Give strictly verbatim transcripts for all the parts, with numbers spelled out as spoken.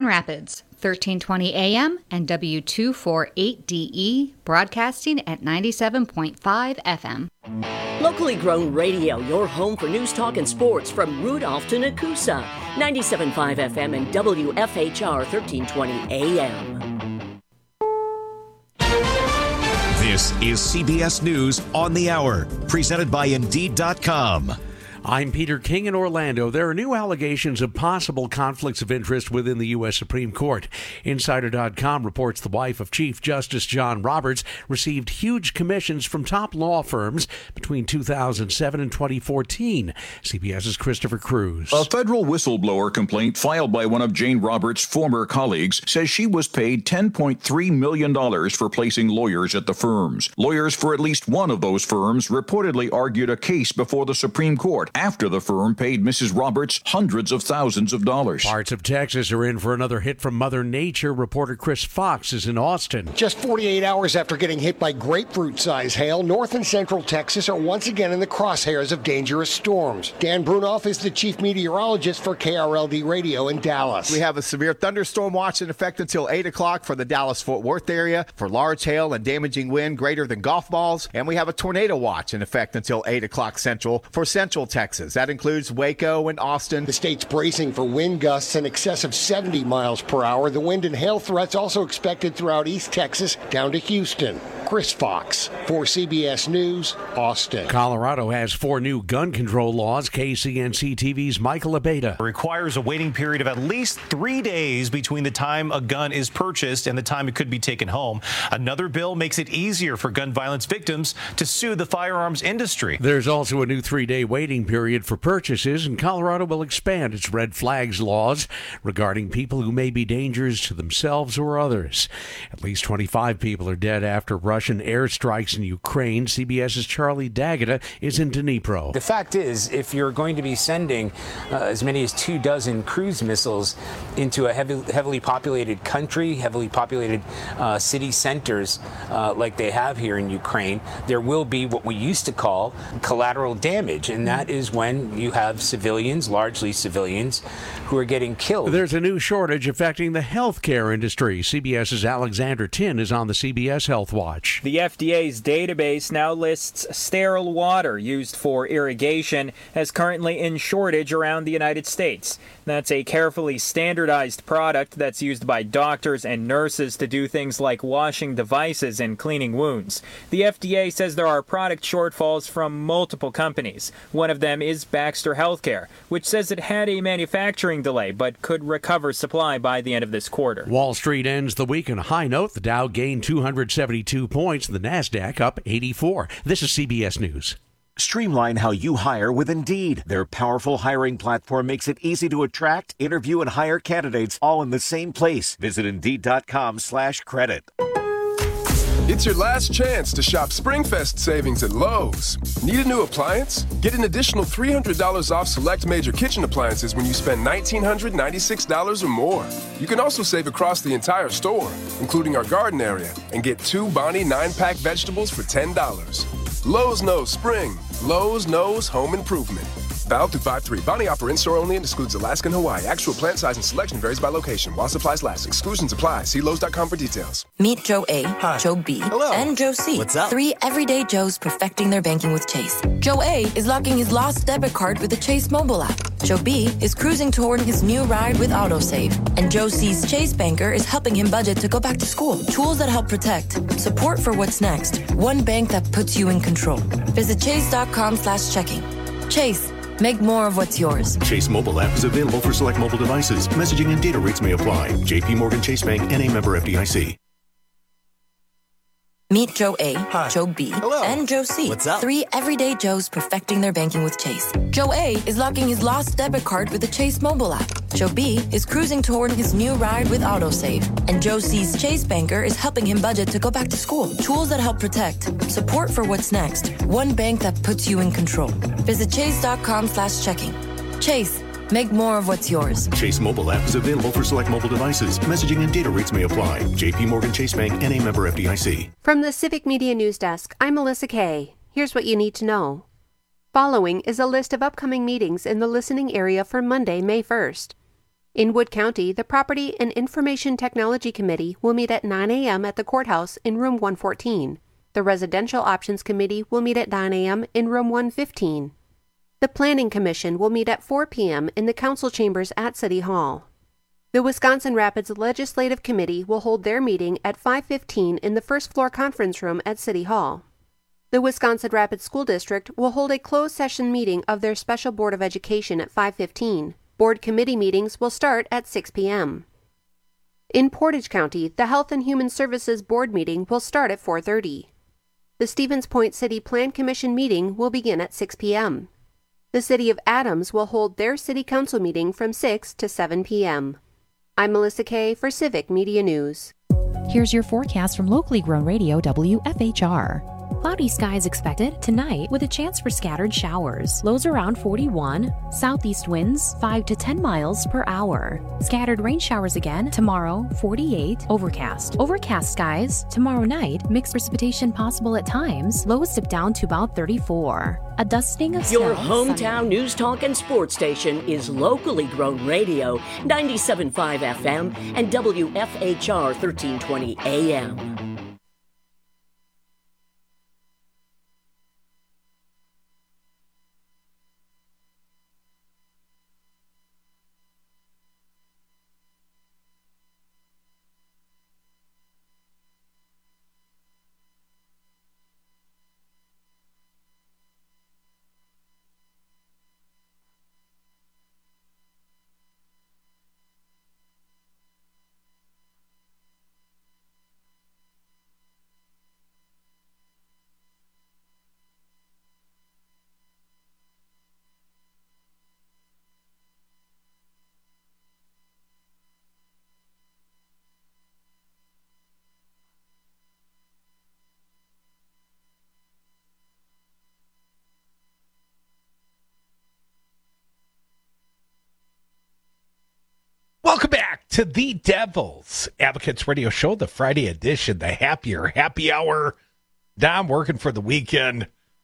Rapids, thirteen twenty A M and W two forty-eight D E, broadcasting at ninety-seven point five F M. Locally grown radio, your home for news, talk, and sports from Rudolph to Nakusa. ninety-seven point five F M and W F H R thirteen twenty A M. This is C B S News on the Hour, presented by Indeed dot com. I'm Peter King in Orlando. There are new allegations of possible conflicts of interest within the U S Supreme Court. Insider dot com reports the wife of Chief Justice John Roberts received huge commissions from top law firms between two thousand seven and twenty fourteen. CBS's Christopher Cruz. A federal whistleblower complaint filed by one of Jane Roberts' former colleagues says she was paid ten point three million dollars for placing lawyers at the firms. Lawyers for at least one of those firms reportedly argued a case before the Supreme Court after the firm paid Missus Roberts hundreds of thousands of dollars. Parts of Texas are in for another hit from Mother Nature. Reporter Chris Fox is in Austin. Just forty-eight hours after getting hit by grapefruit-sized hail, North and Central Texas are once again in the crosshairs of dangerous storms. Dan Brunoff is the chief meteorologist for K R L D Radio in Dallas. We have a severe thunderstorm watch in effect until eight o'clock for the Dallas-Fort Worth area for large hail and damaging wind greater than golf balls. And we have a tornado watch in effect until eight o'clock Central for Central Texas. Texas. That includes Waco and Austin. The state's bracing for wind gusts in excess of seventy miles per hour. The wind and hail threats also expected throughout East Texas down to Houston. Chris Fox for C B S News, Austin. Colorado has four new gun control laws. K C N C T V's Michael Abeda. It requires a waiting period of at least three days between the time a gun is purchased and the time it could be taken home. Another bill makes it easier for gun violence victims to sue the firearms industry. There's also a new three-day waiting period for purchases, and Colorado will expand its red flags laws regarding people who may be dangers to themselves or others. At least twenty-five people are dead after Russian airstrikes in Ukraine. CBS's Charlie D'Agata is in Dnipro. The fact is, if you're going to be sending uh, as many as two dozen cruise missiles into a heavy, heavily populated country, heavily populated uh, city centers uh, like they have here in Ukraine, there will be what we used to call collateral damage, and that is when you have civilians, largely civilians, who are getting killed. There's a new shortage affecting the healthcare industry. CBS's Alexander Tin is on the C B S Health Watch. The F D A's database now lists sterile water used for irrigation as currently in shortage around the United States. That's a carefully standardized product that's used by doctors and nurses to do things like washing devices and cleaning wounds. The F D A says there are product shortfalls from multiple companies. One of them is Baxter Healthcare, which says it had a manufacturing delay but could recover supply by the end of this quarter. Wall Street ends the week on a high note. The Dow gained two hundred seventy-two points, the Nasdaq up eighty-four. This is C B S News. Streamline how you hire with Indeed. Their powerful hiring platform makes it easy to attract, interview, and hire candidates all in the same place. Visit Indeed.com slash credit. It's your last chance to shop SpringFest savings at Lowe's. Need a new appliance? Get an additional three hundred dollars off select major kitchen appliances when you spend one thousand nine hundred ninety-six dollars or more. You can also save across the entire store, including our garden area, and get two Bonnie nine-pack vegetables for ten dollars. Lowe's knows spring. Lowe's knows home improvement. Valid through five three. Bonnie offer in-store only and excludes Alaska and Hawaii. Actual plant size and selection varies by location. While supplies last. Exclusions apply. See Lowe's dot com for details. Meet Joe A, Hi. Joe B, Hello. and Joe C. What's up? Three everyday Joes perfecting their banking with Chase. Joe A is locking his lost debit card with the Chase mobile app. Joe B is cruising toward his new ride with AutoSave. And Joe C's Chase banker is helping him budget to go back to school. Tools that help protect. Support for what's next. One bank that puts you in control. Visit Chase.com slash checking. Chase. Make more of what's yours. Chase mobile app is available for select mobile devices. Messaging and data rates may apply. J P Morgan Chase Bank, N A member F D I C. Meet Joe A, Hi. Joe B, Hello. and Joe C. What's up? Three everyday Joes perfecting their banking with Chase. Joe A is locking his lost debit card with the Chase mobile app. Joe B is cruising toward his new ride with AutoSave. And Joe C's Chase banker is helping him budget to go back to school. Tools that help protect. Support for what's next. One bank that puts you in control. Visit Chase.com slash checking. Chase. Make more of what's yours. Chase mobile app is available for select mobile devices. Messaging and data rates may apply. J P Morgan Chase Bank, N A member F D I C. From the Civic Media News Desk, I'm Melissa Kay. Here's what you need to know. Following is a list of upcoming meetings in the listening area for Monday, May first. In Wood County, the Property and Information Technology Committee will meet at nine a.m. at the courthouse in room one fourteen. The Residential Options Committee will meet at nine a.m. in room one fifteen. The Planning Commission will meet at four p.m. in the council chambers at City Hall. The Wisconsin Rapids Legislative Committee will hold their meeting at five fifteen in the first floor conference room at City Hall. The Wisconsin Rapids School District will hold a closed session meeting of their Special Board of Education at five fifteen. Board committee meetings will start at six p.m. In Portage County, the Health and Human Services Board meeting will start at four thirty. The Stevens Point City Plan Commission meeting will begin at six p.m. The City of Adams will hold their City Council meeting from six to seven p.m. I'm Melissa Kay for Civic Media News. Here's your forecast from locally grown radio W F H R. Cloudy skies expected tonight with a chance for scattered showers. Lows around forty-one. Southeast winds five to ten miles per hour. Scattered rain showers again tomorrow, forty-eight. Overcast. Overcast skies tomorrow night. Mixed precipitation possible at times. Lows dip down to about thirty-four. A dusting of Your snow hometown Sunday. news talk and sports station is locally grown radio, ninety-seven point five F M and W F H R thirteen twenty A M. Welcome back to the Devil's Advocates Radio Show, the Friday edition, the happier happy hour. Dom working for the weekend.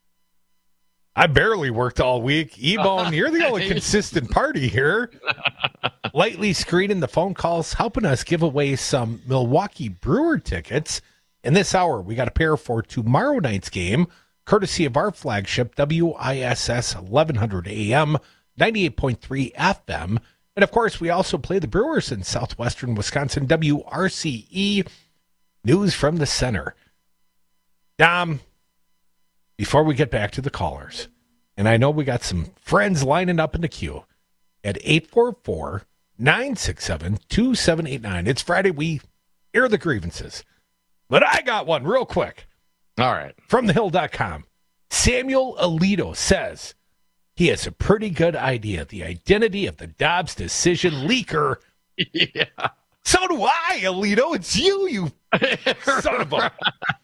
I barely worked all week. E-Bone, you're the only consistent party here. Lightly screening the phone calls, helping us give away some Milwaukee Brewer tickets. In this hour, we got a pair for tomorrow night's game, courtesy of our flagship, W I S S eleven hundred A M, ninety-eight point three F M. And, of course, we also play the Brewers in southwestern Wisconsin, W R C E. News from the center. Dom, before we get back to the callers, and I know we got some friends lining up in the queue at eight four four, nine six seven, two seven eight nine. It's Friday. We air the grievances. But I got one real quick. All right. From the hill dot com. Samuel Alito says he has a pretty good idea. The identity of the Dobbs decision leaker. Yeah. So do I, Alito. It's you, you son of a...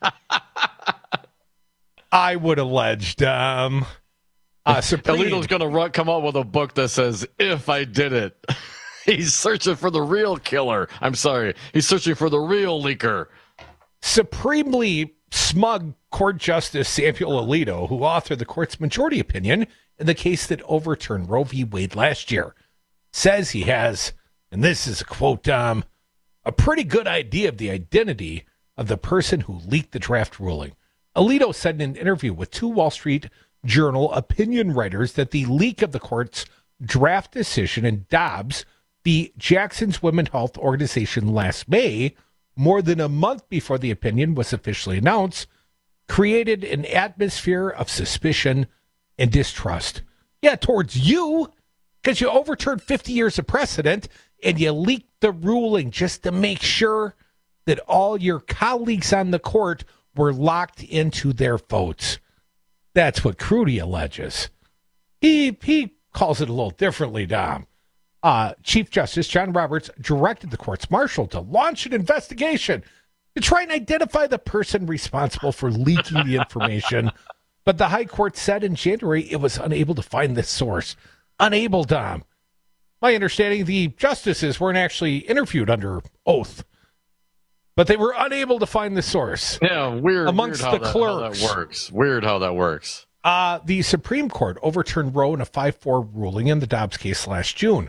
I would alleged. Um, uh, Supreme... Alito's going to come up with a book that says, if I did it. He's searching for the real killer. I'm sorry. He's searching for the real leaker. Supremely smug Court Justice Samuel Alito, who authored the court's majority opinion in the case that overturned Roe v. Wade last year, says he has, and this is a quote, um, a pretty good idea of the identity of the person who leaked the draft ruling. Alito said in an interview with two Wall Street Journal opinion writers that the leak of the court's draft decision in Dobbs v. Jackson's Women's Health Organization last May, more than a month before the opinion was officially announced, created an atmosphere of suspicion and distrust. Yeah, towards you, because you overturned fifty years of precedent and you leaked the ruling just to make sure that all your colleagues on the court were locked into their votes. That's what Crudy alleges. He, he calls it a little differently, Dom. Uh, Chief Justice John Roberts directed the court's marshal to launch an investigation to try and identify the person responsible for leaking the information. But the High Court said in January it was unable to find this source. Unable, Dom. My understanding, the justices weren't actually interviewed under oath, but they were unable to find the source. Yeah, weird. Amongst weird the how clerks. That, how that works. Weird how that works. Uh, the Supreme Court overturned Roe in a five four ruling in the Dobbs case last June.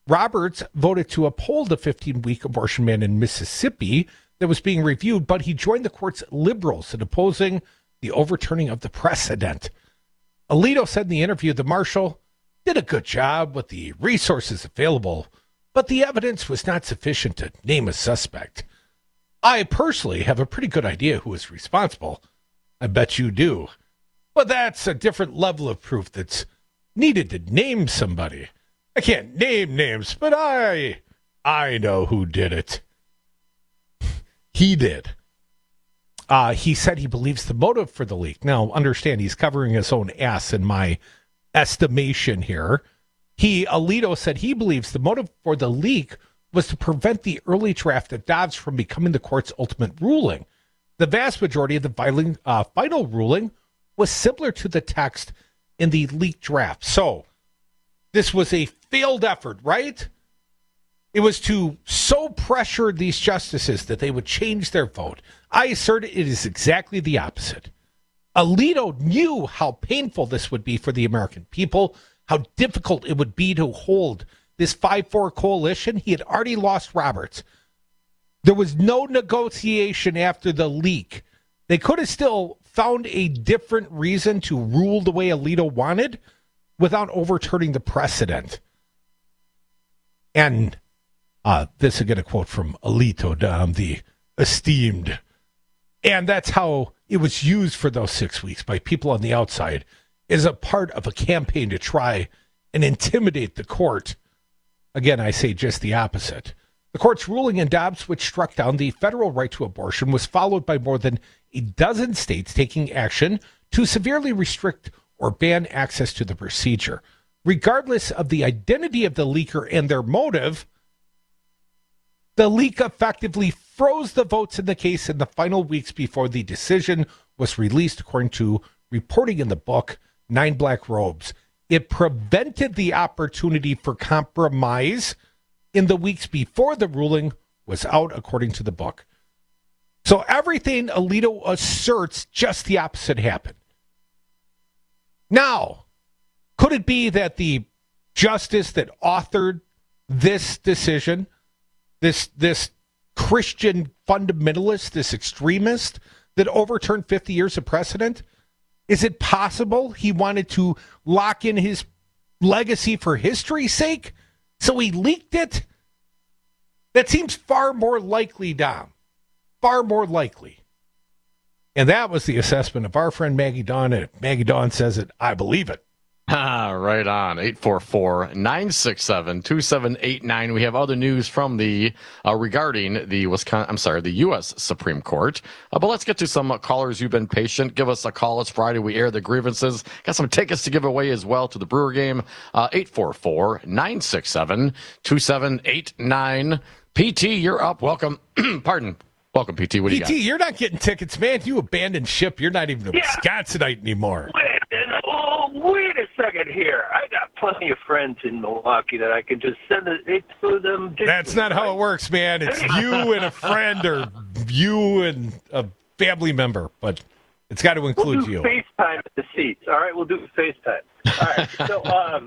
Roberts voted to uphold the fifteen-week abortion ban in Mississippi that was being reviewed, but he joined the court's liberals in opposing the overturning of the precedent. Alito said in the interview the marshal did a good job with the resources available, but the evidence was not sufficient to name a suspect. I personally have a pretty good idea who is responsible. I bet you do. But that's a different level of proof that's needed to name somebody. I can't name names, but I I know who did it. He did. Uh, he said he believes the motive for the leak. Now, understand, he's covering his own ass in my estimation here. He, Alito, said he believes the motive for the leak was to prevent the early draft of Dobbs from becoming the court's ultimate ruling. The vast majority of the filing, uh, final ruling was similar to the text in the leaked draft. So, this was a failed effort, right? It was to so pressure these justices that they would change their vote. I assert it is exactly the opposite. Alito knew how painful this would be for the American people, how difficult it would be to hold this five four coalition. He had already lost Roberts. There was no negotiation after the leak. They could have still found a different reason to rule the way Alito wanted without overturning the precedent. And uh, this is again a quote from Alito, um, the esteemed. And that's how it was used for those six weeks by people on the outside as a part of a campaign to try and intimidate the court. Again, I say just the opposite. The court's ruling in Dobbs, which struck down the federal right to abortion, was followed by more than a dozen states taking action to severely restrict or ban access to the procedure. Regardless of the identity of the leaker and their motive, the leak effectively froze the votes in the case in the final weeks before the decision was released, according to reporting in the book, Nine Black Robes. It prevented the opportunity for compromise in the weeks before the ruling was out, according to the book. So everything Alito asserts, just the opposite happened. Now, could it be that the justice that authored this decision, this this Christian fundamentalist, this extremist that overturned fifty years of precedent, is it possible he wanted to lock in his legacy for history's sake? So he leaked it? That seems far more likely, Dom. Far more likely. And that was the assessment of our friend Maggie Dawn. And if Maggie Dawn says it, I believe it. Ah, right on. eight four four, nine six seven, two seven eight nine. We have other news from the uh, regarding the Wisconsin, I'm sorry, the U S Supreme Court. Uh, but let's get to some uh, callers. You've been patient. Give us a call. It's Friday. We air the grievances. Got some tickets to give away as well to the Brewer game. Uh, eight four four, nine six seven, two seven eight nine. P T, you're up. Welcome. Pardon. Welcome, P T. What do you got? P T, you're not getting tickets, man. You abandoned ship. You're not even a yeah. Wisconsinite anymore. Wait, oh, wait a second here. I got plenty of friends in Milwaukee that I can just send it to them. That's not how it works, man. It's you and a friend or you and a family member, but it's got to include we'll do you. FaceTime at the seats. All right, we'll do FaceTime. All right, so um,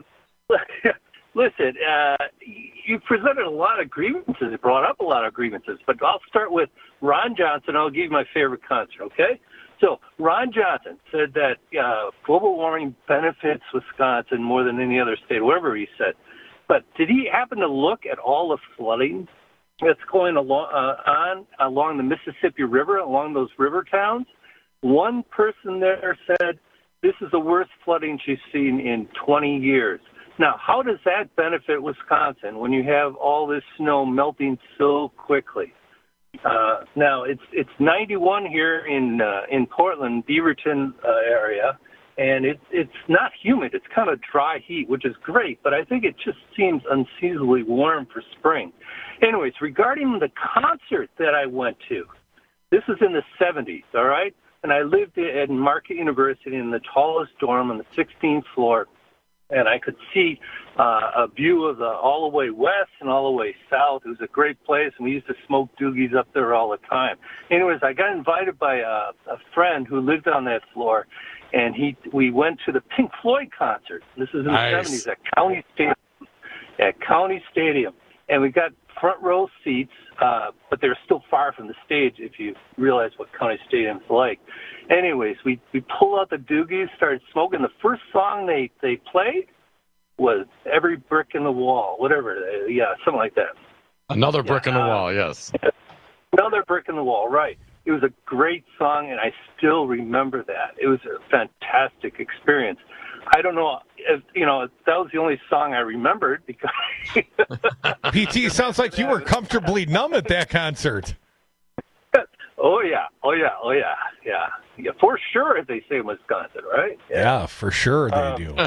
listen, uh, you presented a lot of grievances. You brought up a lot of grievances, but I'll start with Ron Johnson. I'll give you my favorite concert, okay? So Ron Johnson said that uh, global warming benefits Wisconsin more than any other state, whatever he said. But did he happen to look at all the flooding that's going along, uh, on along the Mississippi River, along those river towns? One person there said this is the worst flooding she's seen in twenty years. Now, how does that benefit Wisconsin when you have all this snow melting so quickly? Uh, now, it's it's ninety-one here in uh, in Portland, Beaverton uh, area, and it's it's not humid. It's kind of dry heat, which is great, but I think it just seems unseasonably warm for spring. Anyways, regarding the concert that I went to, this is in the seventies, all right? And I lived at Marquette University in the tallest dorm on the sixteenth floor. And I could see uh, a view of the all the way west and all the way south. It was a great place, and we used to smoke doogies up there all the time. Anyways, I got invited by a, a friend who lived on that floor, and he we went to the Pink Floyd concert. This is in the nice. seventies at County Stadium. at County Stadium, and we got front row seats, uh, but they're still far from the stage if you realize what County Stadium's like. Anyways, we, we pulled out the doogies, started smoking. The first song they, they played was Every Brick in the Wall, whatever. Yeah, something like that. Another brick yeah, in the uh, wall, yes. Another brick in the wall, right. It was a great song, and I still remember that. It was a fantastic experience. I don't know if, you know, that was the only song I remembered because... P T, sounds like you were comfortably numb at that concert. Oh, yeah. Oh, yeah. Oh, yeah. Yeah. Yeah, for sure, as they say in Wisconsin, right? Yeah, yeah for sure they um, do.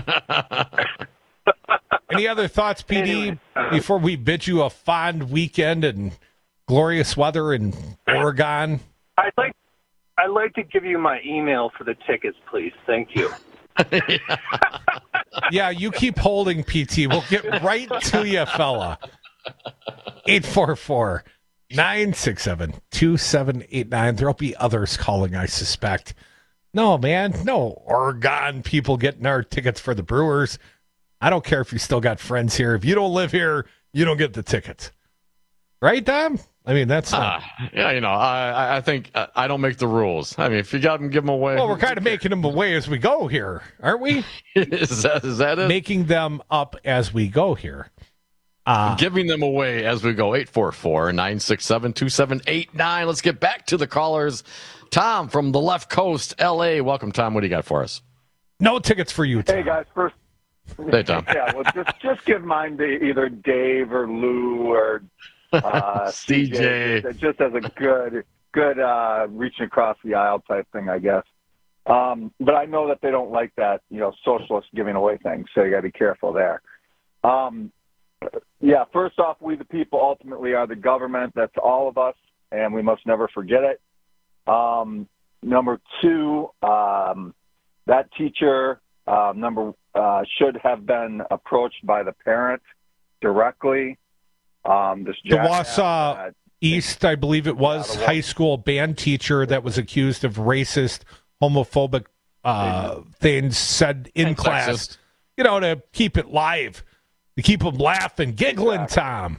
Any other thoughts, P D, anyway, uh, before we bid you a fond weekend and glorious weather in Oregon? I'd like, I'd like to give you my email for the tickets, please. Thank you. Yeah, you keep holding, P T. We'll get right to you, fella. eight four four, nine six seven, two seven eight nine. There'll be others calling, I suspect. No, man. No Oregon people getting our tickets for the Brewers. I don't care if you still got friends here. If you don't live here, you don't get the tickets. Right, Tom? I mean, that's not... Uh, yeah, you know, I I think uh, I don't make the rules. I mean, if you got them, give them away. Well, we're kind of making them away as we go here, aren't we? is, that, is that it? Making them up as we go here. Uh, Giving them away as we go. eight four four, nine six seven, two seven eight nine. Let's get back to the callers. Tom from the left coast, L A. Welcome, Tom. What do you got for us? No tickets for you, Tom. Hey, guys. First, hey, Tom. Yeah, well, just, just give mine to either Dave or Lou or... Uh, C J, just, just as a good, good uh, reaching across the aisle type thing, I guess. Um, but I know that they don't like that, you know, socialist giving away things, so you got to be careful there. Um, yeah, first off, we the people ultimately are the government. That's all of us, and we must never forget it. Um, number two, um, that teacher uh, number uh, should have been approached by the parent directly. Um, this the Wausau uh, East, I believe it was, yeah, high school band teacher that was accused of racist, homophobic uh, things said in and class, sexist. You know, to keep it live, to keep them laughing, giggling, exactly. Tom.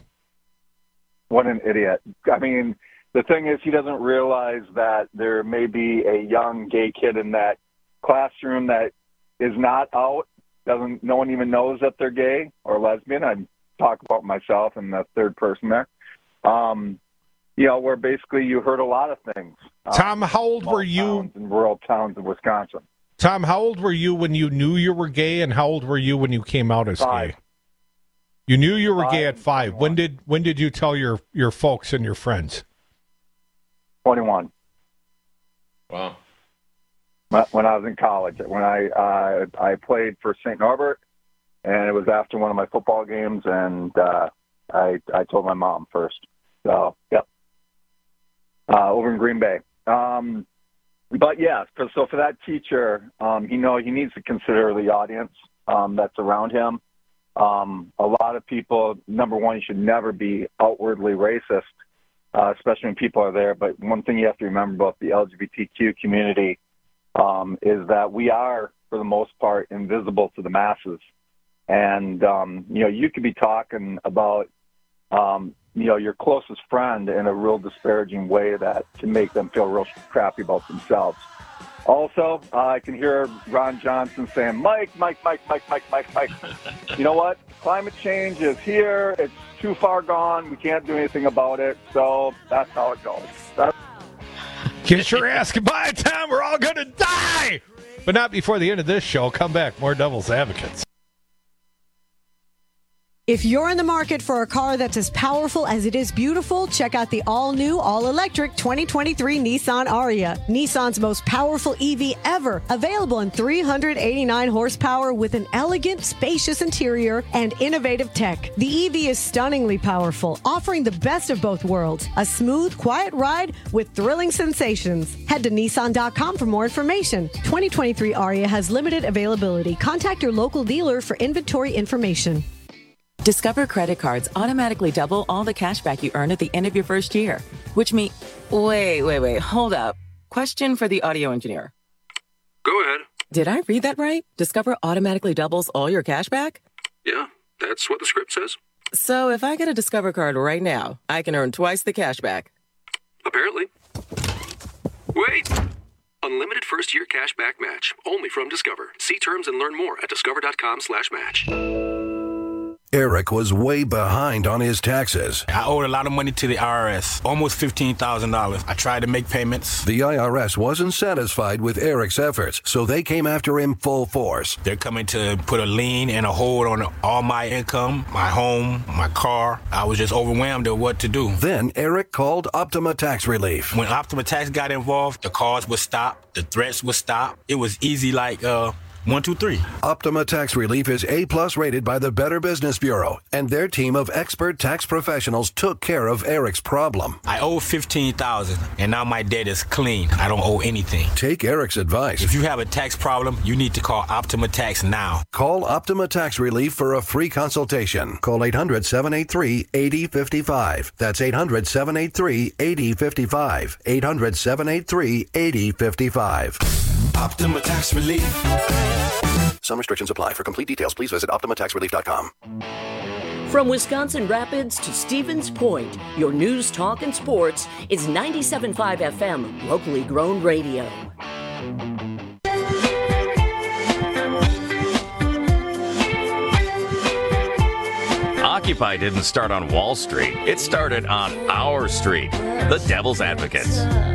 What an idiot. I mean, the thing is, he doesn't realize that there may be a young gay kid in that classroom that is not out, doesn't, no one even knows that they're gay or lesbian. I'm talk about myself and the third person there. Um, you know, where basically you heard a lot of things. Tom, um, how old were you? In rural towns in Wisconsin. Tom, how old were you when you knew you were gay, and how old were you when you came out as five. gay? You knew you were five gay at five. When did when did you tell your, your folks and your friends? twenty-one. Wow. When I was in college, when I uh, I played for Saint Norbert. And it was after one of my football games, and uh, I I told my mom first. So, yep. Uh, over in Green Bay. Um, but, yeah, for, so for that teacher, um, he know he needs to consider the audience um, that's around him. Um, a lot of people, number one, you should never be outwardly racist, uh, especially when people are there. But one thing you have to remember about the L G B T Q community um, is that we are, for the most part, invisible to the masses. And, um, you know, you could be talking about, um, you know, your closest friend in a real disparaging way that can make them feel real crappy about themselves. Also, uh, I can hear Ron Johnson saying, Mike, Mike, Mike, Mike, Mike, Mike, Mike. You know what? Climate change is here. It's too far gone. We can't do anything about it. So that's how it goes. That's- Kiss your ass goodbye, Tom. We're all going to die. But not before the end of this show. Come back. More Devil's Advocates. If you're in the market for a car that's as powerful as it is beautiful, check out the all-new, all-electric twenty twenty-three Nissan Ariya. Nissan's most powerful E V ever. Available in three hundred eighty-nine horsepower with an elegant, spacious interior and innovative tech. The E V is stunningly powerful, offering the best of both worlds. A smooth, quiet ride with thrilling sensations. Head to Nissan dot com for more information. twenty twenty-three Ariya has limited availability. Contact your local dealer for inventory information. Discover credit cards automatically double all the cash back you earn at the end of your first year, which means... Wait, wait, wait, hold up. Question for the audio engineer. Go ahead. Did I read that right? Discover automatically doubles all your cash back? Yeah, That's what the script says. So if I get a Discover card right now, I can earn twice the cash back. Apparently. Wait! Unlimited first-year cash back match. Only from Discover. See terms and learn more at discover.com slash match. Eric was way behind on his taxes. I owed a lot of money to the I R S, almost fifteen thousand dollars. I tried to make payments. The I R S wasn't satisfied with Eric's efforts, so they came after him full force. They're coming to put a lien and a hold on all my income, my home, my car. I was just overwhelmed at what to do. Then Eric called Optima Tax Relief. When Optima Tax got involved, the calls would stop, the threats would stop. It was easy like, uh... One, two, three. Optima Tax Relief is A-plus rated by the Better Business Bureau, and their team of expert tax professionals took care of Eric's problem. I owe fifteen thousand dollars, and now my debt is clean. I don't owe anything. Take Eric's advice. If you have a tax problem, you need to call Optima Tax now. Call Optima Tax Relief for a free consultation. Call eight hundred, seven eight three, eight zero five five. That's eight hundred, seven eight three, eight zero five five. eight hundred, seven eight three, eight zero five five. Optima Tax Relief. Some restrictions apply. For complete details, please visit optima tax relief dot com. From Wisconsin Rapids to Stevens Point, your news, talk, and sports is ninety-seven point five F M, locally grown radio. Occupy didn't start on Wall Street. It started on our street, the Devil's Advocates.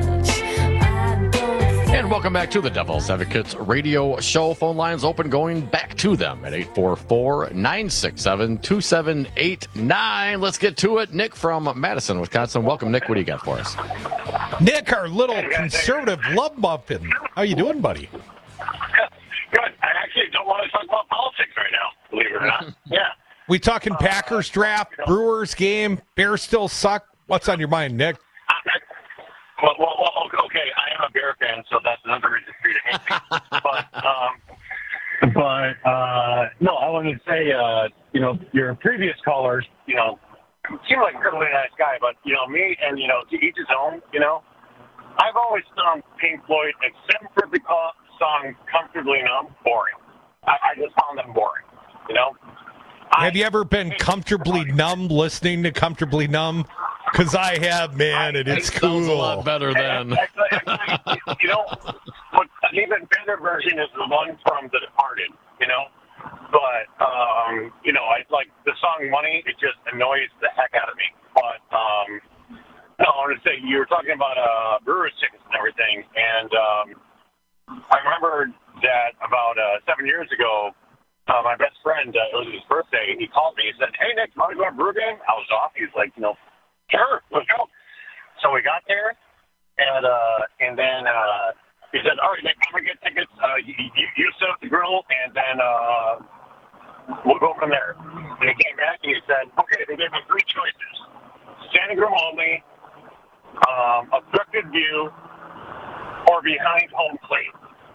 And welcome back to the Devil's Advocates radio show. Phone lines open, going back to them at eight four four, nine six seven, two seven eight nine. Let's get to it. Nick from Madison, Wisconsin. Welcome, Nick. What do you got for us? Nick, our little conservative love muffin. How you doing, buddy? Good. I actually don't want to talk about politics right now, believe it or not. Yeah. We talking Packers draft, Brewers game, Bears still suck. What's on your mind, Nick? Well, well, well, okay, I am a Bear fan, so that's another reason for you to hate me. But, um, but uh, no, I wanted to say, uh, you know, your previous callers, you know, seem like a really nice guy, but, you know, me and, you know, to each his own, you know, I've always found Pink Floyd, except for the song Comfortably Numb, boring. I, I just found them boring, you know? Have you ever been comfortably numb listening to Comfortably Numb? Because I have, man, and it's it cool. Sounds a lot better than. Actually, actually, you know, what, an even better version is the one from The Departed, you know? But, um, you know, I like the song Money, it just annoys the heck out of me. But, um, no, I want to say, you were talking about uh, Brewers tickets and everything, and um, I remember that about uh, seven years ago, Uh, my best friend, uh, it was his birthday, he called me, he said, hey, Nick, you want to go to a Brewer game? I was off. He's like, you know, sure, let's go. So we got there, and uh, and then uh, he said, all right, Nick, I'm going to get tickets. Uh, you, you, you set up the grill, and then uh, we'll go from there. And he came back, and he said, okay, they gave me three choices. Standing room only, um, obstructed view, or behind home plate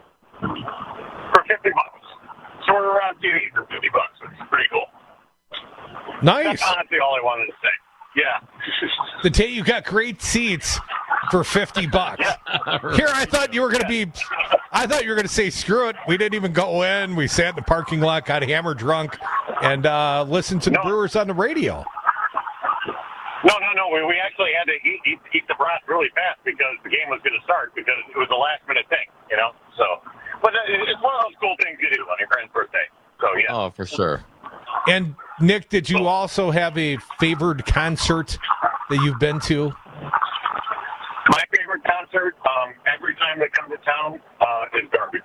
for fifty bucks. So we're around T V for fifty bucks. It's pretty cool. Nice. That's honestly all I wanted to say. Yeah. The day you got great seats for fifty bucks. Here, I thought you were going to be, I thought you were going to say, screw it. We didn't even go in. We sat in the parking lot, got hammered drunk, and uh, listened to the no. Brewers on the radio. No, no, no. We, we actually had to eat, eat, eat the broth really fast because the game was going to start because it was a last-minute thing, you know? So, but it's one of those cool things you do on your friend's birthday. So, yeah. Oh, for sure. And, Nick, did you also have a favored concert that you've been to? My favorite concert, um, every time they come to town, uh, is Garbage.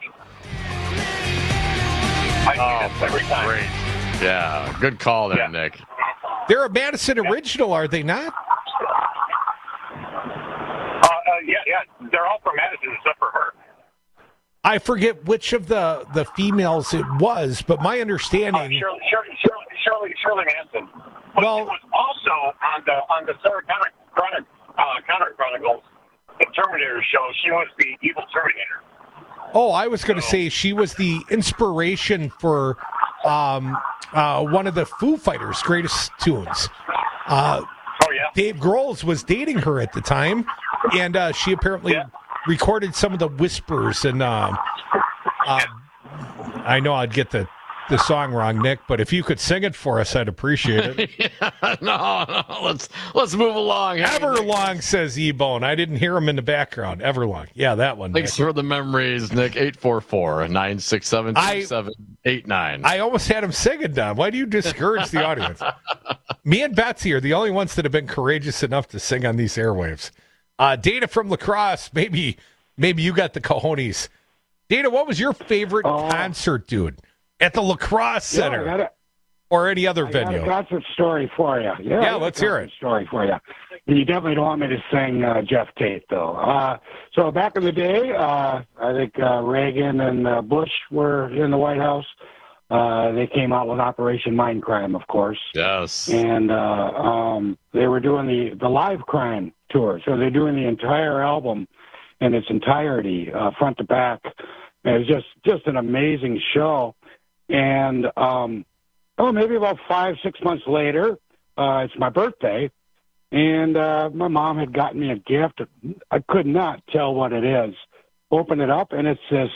I see oh, this every time. Great. Yeah, good call there, yeah. Nick. They're a Madison original, are they not? Uh, uh, yeah, yeah. They're all from Madison except for her. I forget which of the, the females it was, but my understanding... Uh, Shirley, Shirley, Shirley, Shirley, Shirley Manson. But well, it was also on the on the Sarah Connor, Chronic, uh, Connor Chronicles, the Terminator show. She was the evil Terminator. Oh, I was going to so. say she was the inspiration for um, uh, one of the Foo Fighters' greatest tunes. Uh, oh, yeah? Dave Grohl was dating her at the time, and uh, she apparently... Yeah. recorded some of the whispers, and um, uh, I know I'd get the the song wrong, Nick, but if you could sing it for us, I'd appreciate it. yeah, no, no, let's let's move along. Everlong, says E-Bone. I didn't hear him in the background. Everlong. Yeah, that one. Thanks Nick. for the memories, Nick. eight four four, nine six seven, two seven eight nine. I almost had him singing, Don. Why do you discourage the audience? Me and Betsy are the only ones that have been courageous enough to sing on these airwaves. Uh, Dana from La Crosse, maybe, maybe you got the cojones. Dana, what was your favorite oh. concert, dude? At the La Crosse Center yeah, a, or any other I venue? Got a concert story for you. Yeah, yeah let's hear it. Story for you. You definitely don't want me to sing uh, Jeff Tate, though. Uh, so back in the day, uh, I think uh, Reagan and uh, Bush were in the White House. Uh, they came out with Operation Mindcrime, of course. Yes. And uh, um, they were doing the, the live crime tour. So they're doing the entire album in its entirety, uh, front to back. It was just, just an amazing show. And, um, oh, maybe about five, six months later, uh, it's my birthday, and uh, my mom had gotten me a gift. I could not tell what it is. Open it up, and it's this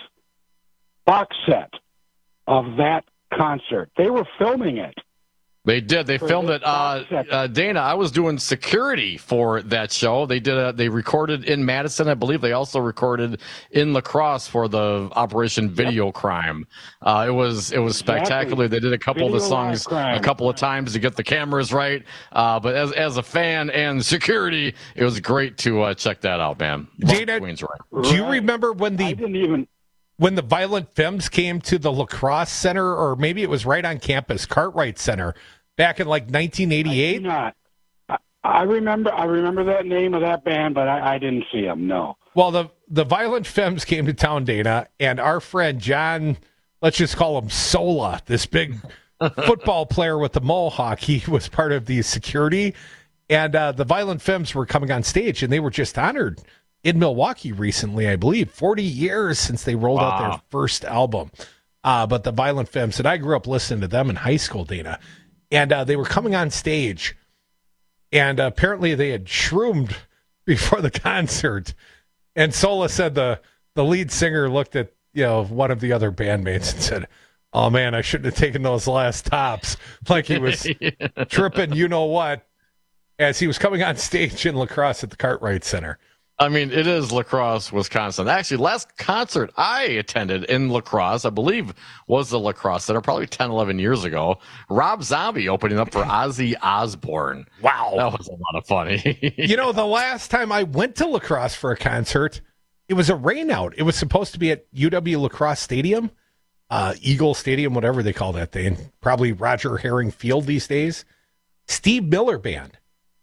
box set of that concert. They were filming it. They did. They filmed it. Uh, uh, Dana, I was doing security for that show. They did. A, they recorded in Madison, I believe. They also recorded in La Crosse for the Operation Video yep. Crime. Uh, it was it was spectacular. Exactly. They did a couple Video of the songs a couple of times to get the cameras right. Uh, but as as a fan and security, it was great to uh, check that out, man. Dana, Queens, right. do you remember when the I didn't even when the Violent Femmes came to the La Crosse Center, or maybe it was right on campus, Cartwright Center, back in like nineteen eighty-eight? I not. I remember. I remember that name of that band, but I, I didn't see them. No. Well, the the Violent Femmes came to town, Dana, and our friend John, let's just call him Sola, this big football player with the mohawk. He was part of the security, and uh, the Violent Femmes were coming on stage, and they were just honored in Milwaukee recently, I believe, forty years since they rolled wow. out their first album. Uh, but the Violent Femmes, and I grew up listening to them in high school, Dana. And uh, they were coming on stage, and uh, apparently they had shroomed before the concert. And Sola said the, the lead singer looked at, you know, one of the other bandmates and said, "Oh man, I shouldn't have taken those last tops." Like he was yeah. tripping, you know what, as he was coming on stage in La Crosse at the Cartwright Center. I mean, it is La Crosse, Wisconsin. Actually, last concert I attended in La Crosse, I believe, was the La Crosse Center, probably ten, eleven years ago. Rob Zombie opening up for Ozzy Osbourne. Wow. That was a lot of fun. You know, the last time I went to La Crosse for a concert, it was a rainout. It was supposed to be at U W La Crosse Stadium, uh, Eagle Stadium, whatever they call that thing. Probably Roger Herring Field these days. Steve Miller Band.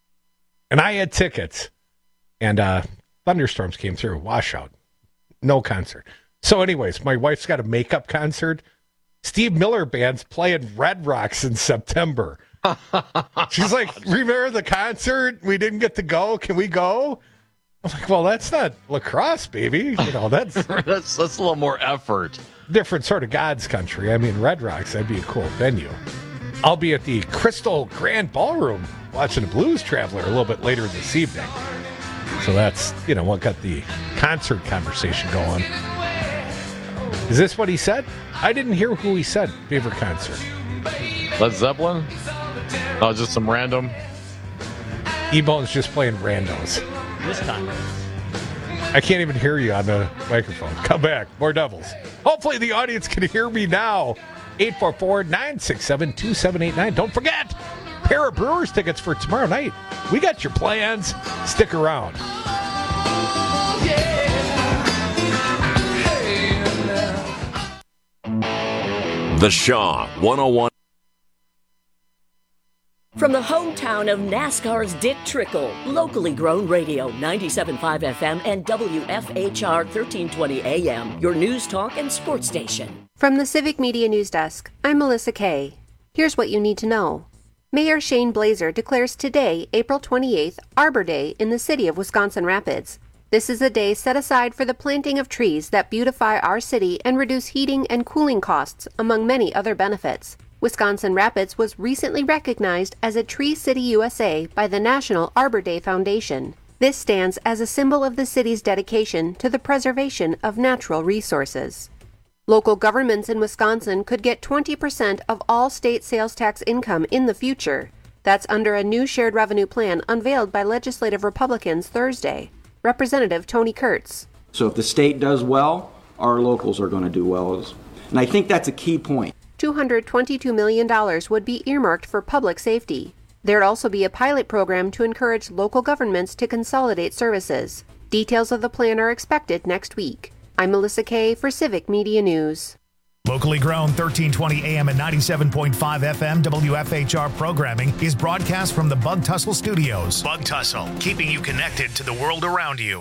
And I had tickets. And, uh, thunderstorms came through, washout, no concert. So anyways, my wife's got a makeup concert. Steve Miller Band's playing Red Rocks in September. She's like, "Remember the concert? We didn't get to go. Can we go?" I'm like, "Well, that's not La Crosse, baby. You know, that's that's that's a little more effort. Different sort of God's country. I mean, Red Rocks, that'd be a cool venue. I'll be at the Crystal Grand Ballroom watching the Blues Traveler a little bit later this evening. So that's, you know, what got the concert conversation going. Is this what he said? I didn't hear who he said. Favorite concert. Led Zeppelin? Oh, just some random. E-Bone's just playing randos. This time. I can't even hear you on the microphone. Come back. More Devils. Hopefully the audience can hear me now. eight four four, nine six seven, two seven eight nine. Don't forget, pair of Brewers tickets for tomorrow night. We got your plans. Stick around. The Shaw one oh one. From the hometown of NASCAR's Dick Trickle, locally grown radio, ninety-seven point five F M and W F H R thirteen twenty A M, your news talk and sports station. From the Civic Media News Desk, I'm Melissa Kay. Here's what you need to know. Mayor Shane Blazer declares today, April twenty-eighth, Arbor Day in the city of Wisconsin Rapids. This is a day set aside for the planting of trees that beautify our city and reduce heating and cooling costs, among many other benefits. Wisconsin Rapids was recently recognized as a Tree City U S A by the National Arbor Day Foundation. This stands as a symbol of the city's dedication to the preservation of natural resources. Local governments in Wisconsin could get twenty percent of all state sales tax income in the future. That's under a new shared revenue plan unveiled by legislative Republicans Thursday. Representative Tony Kurtz. So if the state does well, our locals are going to do well. And I think that's a key point. two hundred twenty-two million dollars would be earmarked for public safety. There'd also be a pilot program to encourage local governments to consolidate services. Details of the plan are expected next week. I'm Melissa Kay for Civic Media News. Locally grown thirteen twenty A M and ninety-seven point five F M W F H R programming is broadcast from the Bug Tussle Studios. Bug Tussle, keeping you connected to the world around you.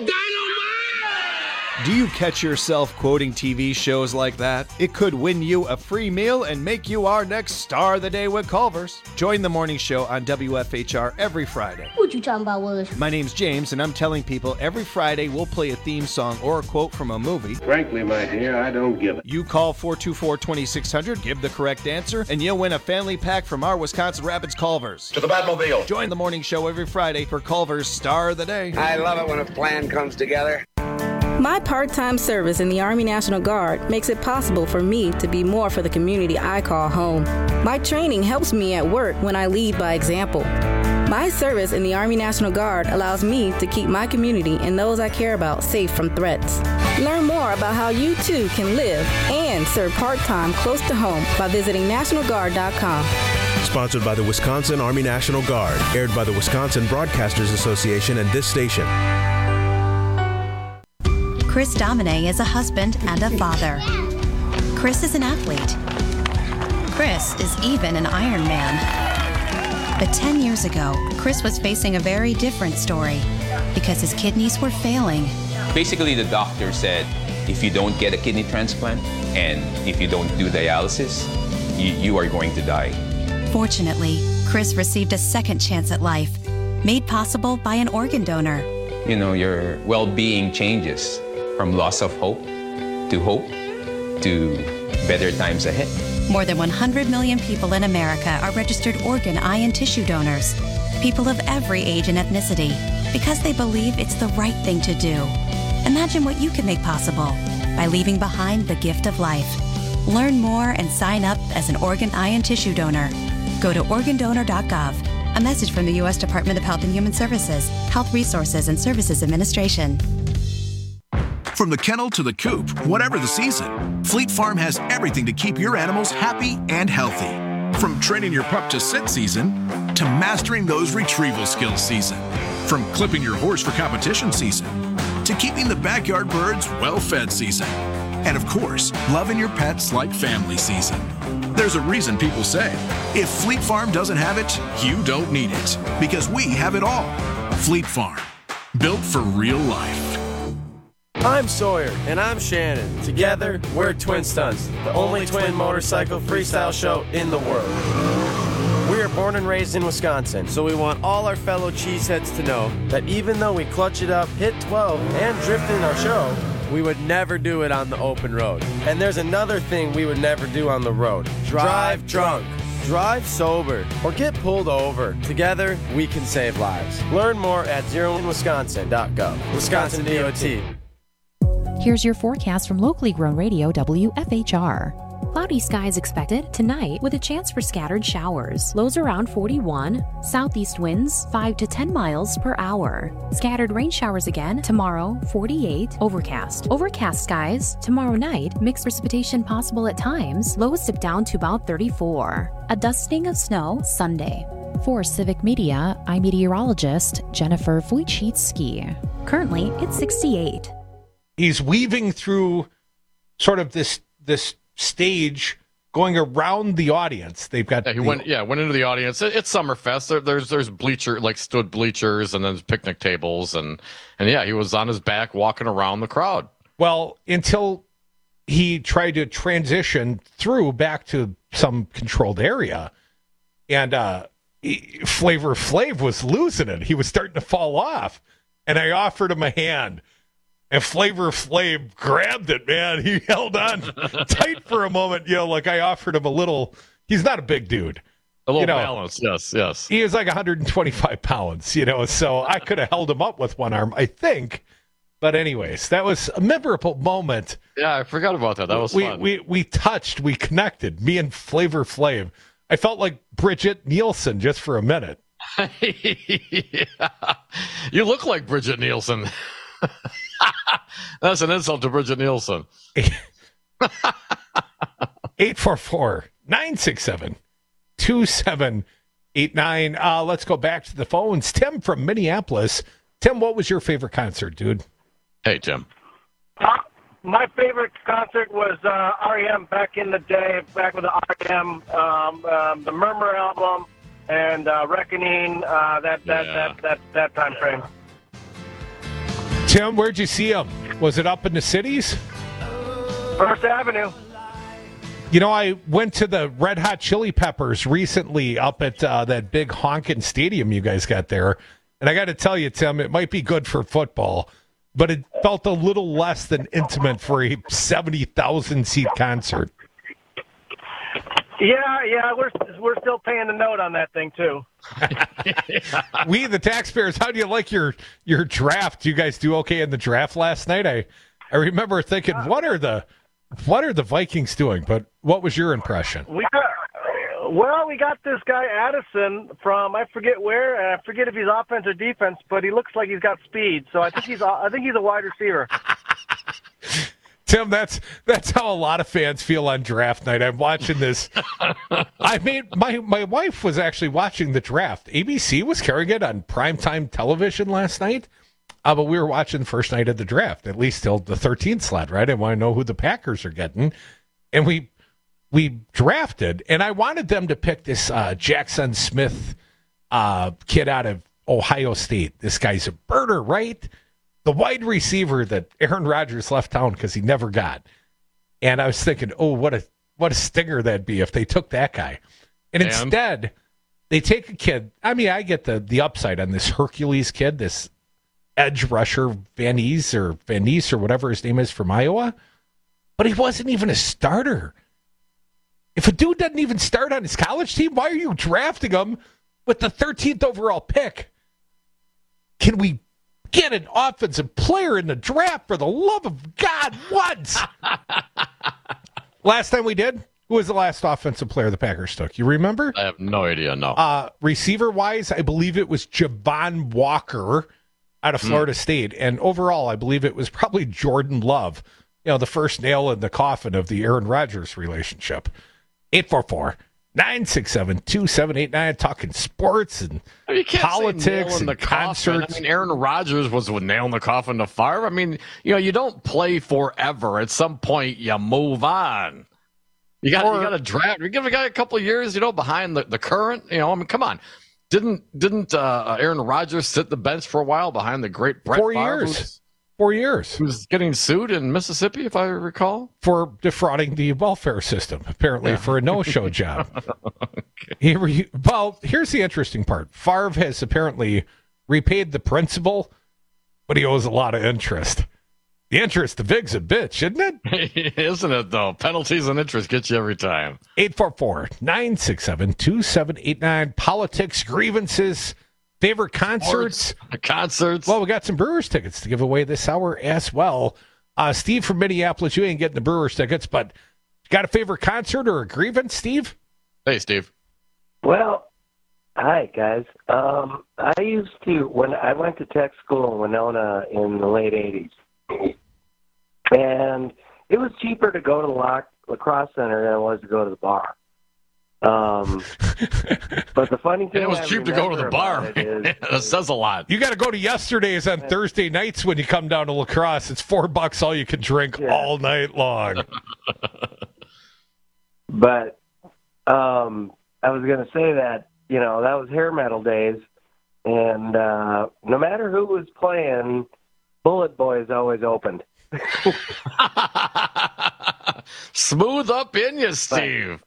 Do you catch yourself quoting T V shows like that? It could win you a free meal and make you our next star of the day with Culver's. Join the morning show on W F H R every Friday. What you talking about, Willis? My name's James, and I'm telling people every Friday we'll play a theme song or a quote from a movie. Frankly, my dear, I don't give it. You call four two four, two six zero zero, give the correct answer, and you'll win a family pack from our Wisconsin Rapids Culver's. To the Batmobile. Join the morning show every Friday for Culver's Star of the Day. I love it when a plan comes together. My part-time service in the Army National Guard makes it possible for me to be more for the community I call home. My training helps me at work when I lead by example. My service in the Army National Guard allows me to keep my community and those I care about safe from threats. Learn more about how you too can live and serve part-time close to home by visiting national guard dot com. Sponsored by the Wisconsin Army National Guard. Aired by the Wisconsin Broadcasters Association and this station. Chris Domine is a husband and a father. Chris is an athlete. Chris is even an Ironman. But ten years ago, Chris was facing a very different story because his kidneys were failing. Basically, the doctor said, if you don't get a kidney transplant and if you don't do dialysis, you, you are going to die. Fortunately, Chris received a second chance at life, made possible by an organ donor. You know, your well-being changes from loss of hope to hope to better times ahead. More than one hundred million people in America are registered organ, eye, and tissue donors. People of every age and ethnicity, because they believe it's the right thing to do. Imagine what you can make possible by leaving behind the gift of life. Learn more and sign up as an organ, eye, and tissue donor. Go to organ donor dot gov. A message from the U S Department of Health and Human Services, Health Resources and Services Administration. From the kennel to the coop, whatever the season, Fleet Farm has everything to keep your animals happy and healthy. From training your pup to sit season, to mastering those retrieval skills season. From clipping your horse for competition season, to keeping the backyard birds well-fed season. And of course, loving your pets like family season. There's a reason people say, if Fleet Farm doesn't have it, you don't need it. Because we have it all. Fleet Farm, built for real life. I'm Sawyer, and I'm Shannon. Together, we're Twin Stunts, the only twin motorcycle freestyle show in the world. We are born and raised in Wisconsin, so we want all our fellow cheeseheads to know that even though we clutch it up, hit twelve, and drift in our show, we would never do it on the open road. And there's another thing we would never do on the road. Drive drunk. Drive sober or get pulled over. Together, we can save lives. Learn more at zero in wisconsin dot gov. Wisconsin D O T. Here's your forecast from locally grown radio W F H R. Cloudy skies expected tonight with a chance for scattered showers. Lows around forty-one. Southeast winds five to ten miles per hour. Scattered rain showers again tomorrow, forty-eight. Overcast. Overcast skies tomorrow night. Mixed precipitation possible at times. Lows dip down to about thirty-four. A dusting of snow Sunday. For Civic Media, I'm meteorologist Jennifer Wojcicki. Currently, it's sixty-eight. He's weaving through sort of this this stage going around the audience. They've got yeah, he the, went yeah went into the audience. It, it's Summerfest. There, there's there's bleacher like stood bleachers and then picnic tables and and yeah he was on his back walking around the crowd. Well, until he tried to transition through back to some controlled area, and uh, he, Flavor Flav was losing it. He was starting to fall off, and I offered him a hand. And Flavor Flav grabbed it, man. He held on tight for a moment. You know, like I offered him a little. He's not a big dude. A little you know, balance, yes, yes. He is like one hundred twenty-five pounds, you know, so I could have held him up with one arm, I think. But anyways, that was a memorable moment. Yeah, I forgot about that. That was we, fun. We we touched, we connected. Me and Flavor Flav. I felt like Bridget Nielsen just for a minute. Yeah. You look like Bridget Nielsen. That's an insult to Bridget Nielsen. eight four four, nine six seven, two seven eight nine. Uh, let's go back to the phones. Tim from Minneapolis. Tim, what was your favorite concert, dude? Hey, Tim. Uh, my favorite concert was uh, R E M back in the day, back with the R E M, um, um, the Murmur album, and uh, Reckoning, uh, that, that, Yeah. that, that, that time frame. Tim, where'd you see him? Was it up in the cities? First Avenue. You know, I went to the Red Hot Chili Peppers recently up at uh, that big honkin' stadium you guys got there. And I got to tell you, Tim, it might be good for football, but it felt a little less than intimate for a seventy thousand seat concert. Yeah, yeah, we're we're still paying the note on that thing too. We, the taxpayers, how do you like your your draft? You guys do okay in the draft last night? I I remember thinking, what are the what are the Vikings doing? But what was your impression? We got, well, we got this guy Addison from I forget where, and I forget if he's offense or defense, but he looks like he's got speed. So I think he's I think he's a wide receiver. Tim, that's that's how a lot of fans feel on draft night. I'm watching this. I made my my wife was actually watching the draft. A B C was carrying it on primetime television last night, uh, but we were watching the first night of the draft, at least till the thirteenth slot, right? I want to know who the Packers are getting, and we we drafted, and I wanted them to pick this uh, Jackson Smith uh, kid out of Ohio State. This guy's a birder, right? The wide receiver that Aaron Rodgers left town because he never got. And I was thinking, oh, what a what a stinger that'd be if they took that guy. And, And? instead, they take a kid. I mean, I get the the upside on this Hercules kid, this edge rusher, Van Ees or Van Ees or whatever his name is from Iowa. But he wasn't even a starter. If a dude doesn't even start on his college team, why are you drafting him with the thirteenth overall pick? Can we get an offensive player in the draft for the love of God once? Last time we did, who was the last offensive player the Packers took? You remember? I have no idea, no. Uh, receiver-wise, I believe it was Javon Walker out of Florida mm. State. And overall, I believe it was probably Jordan Love, you know, the first nail in the coffin of the Aaron Rodgers relationship. eight four four, nine six seven, two seven eight nine, talking sports and you can't politics say nail in and the coffin. concerts. I mean, Aaron Rodgers was with nail in the coffin to Favre. I mean, you know, you don't play forever. At some point, you move on. You got you got to draft. You got a couple of years, you know, behind the, the current. You know, I mean, come on. Didn't didn't uh, Aaron Rodgers sit the bench for a while behind the great Brett Four Favre, years. who's- Four years. He was getting sued in Mississippi, if I recall. For defrauding the welfare system, apparently, Yeah. for a no-show job. okay. he re- well, here's the interesting part. Favre has apparently repaid the principal, but he owes a lot of interest. The interest, the vig's a bitch, isn't it? Isn't it, though? Penalties and interest get you every time. eight four four, nine six seven, two seven eight nine. Politics, grievances, favorite concerts. Sports, concerts. Well, we got some Brewers tickets to give away this hour as well. Uh, Steve from Minneapolis, you ain't getting the Brewers tickets, but got a favorite concert or a grievance, Steve? Hey, Steve. Well, hi, guys. Um, I used to, when I went to tech school in Winona in the late eighties, and it was cheaper to go to the lac- lacrosse center than it was to go to the bar. Um, but the funny thing And it was I cheap to go to the remember bar. about it is, That says a lot. You got to go to yesterday's on Thursday nights when you come down to lacrosse. It's four bucks all you can drink Yeah. all night long. But um, I was going to say that, you know, that was hair metal days. And uh, no matter who was playing, Bullet Boys always opened. Smooth up in you, Steve.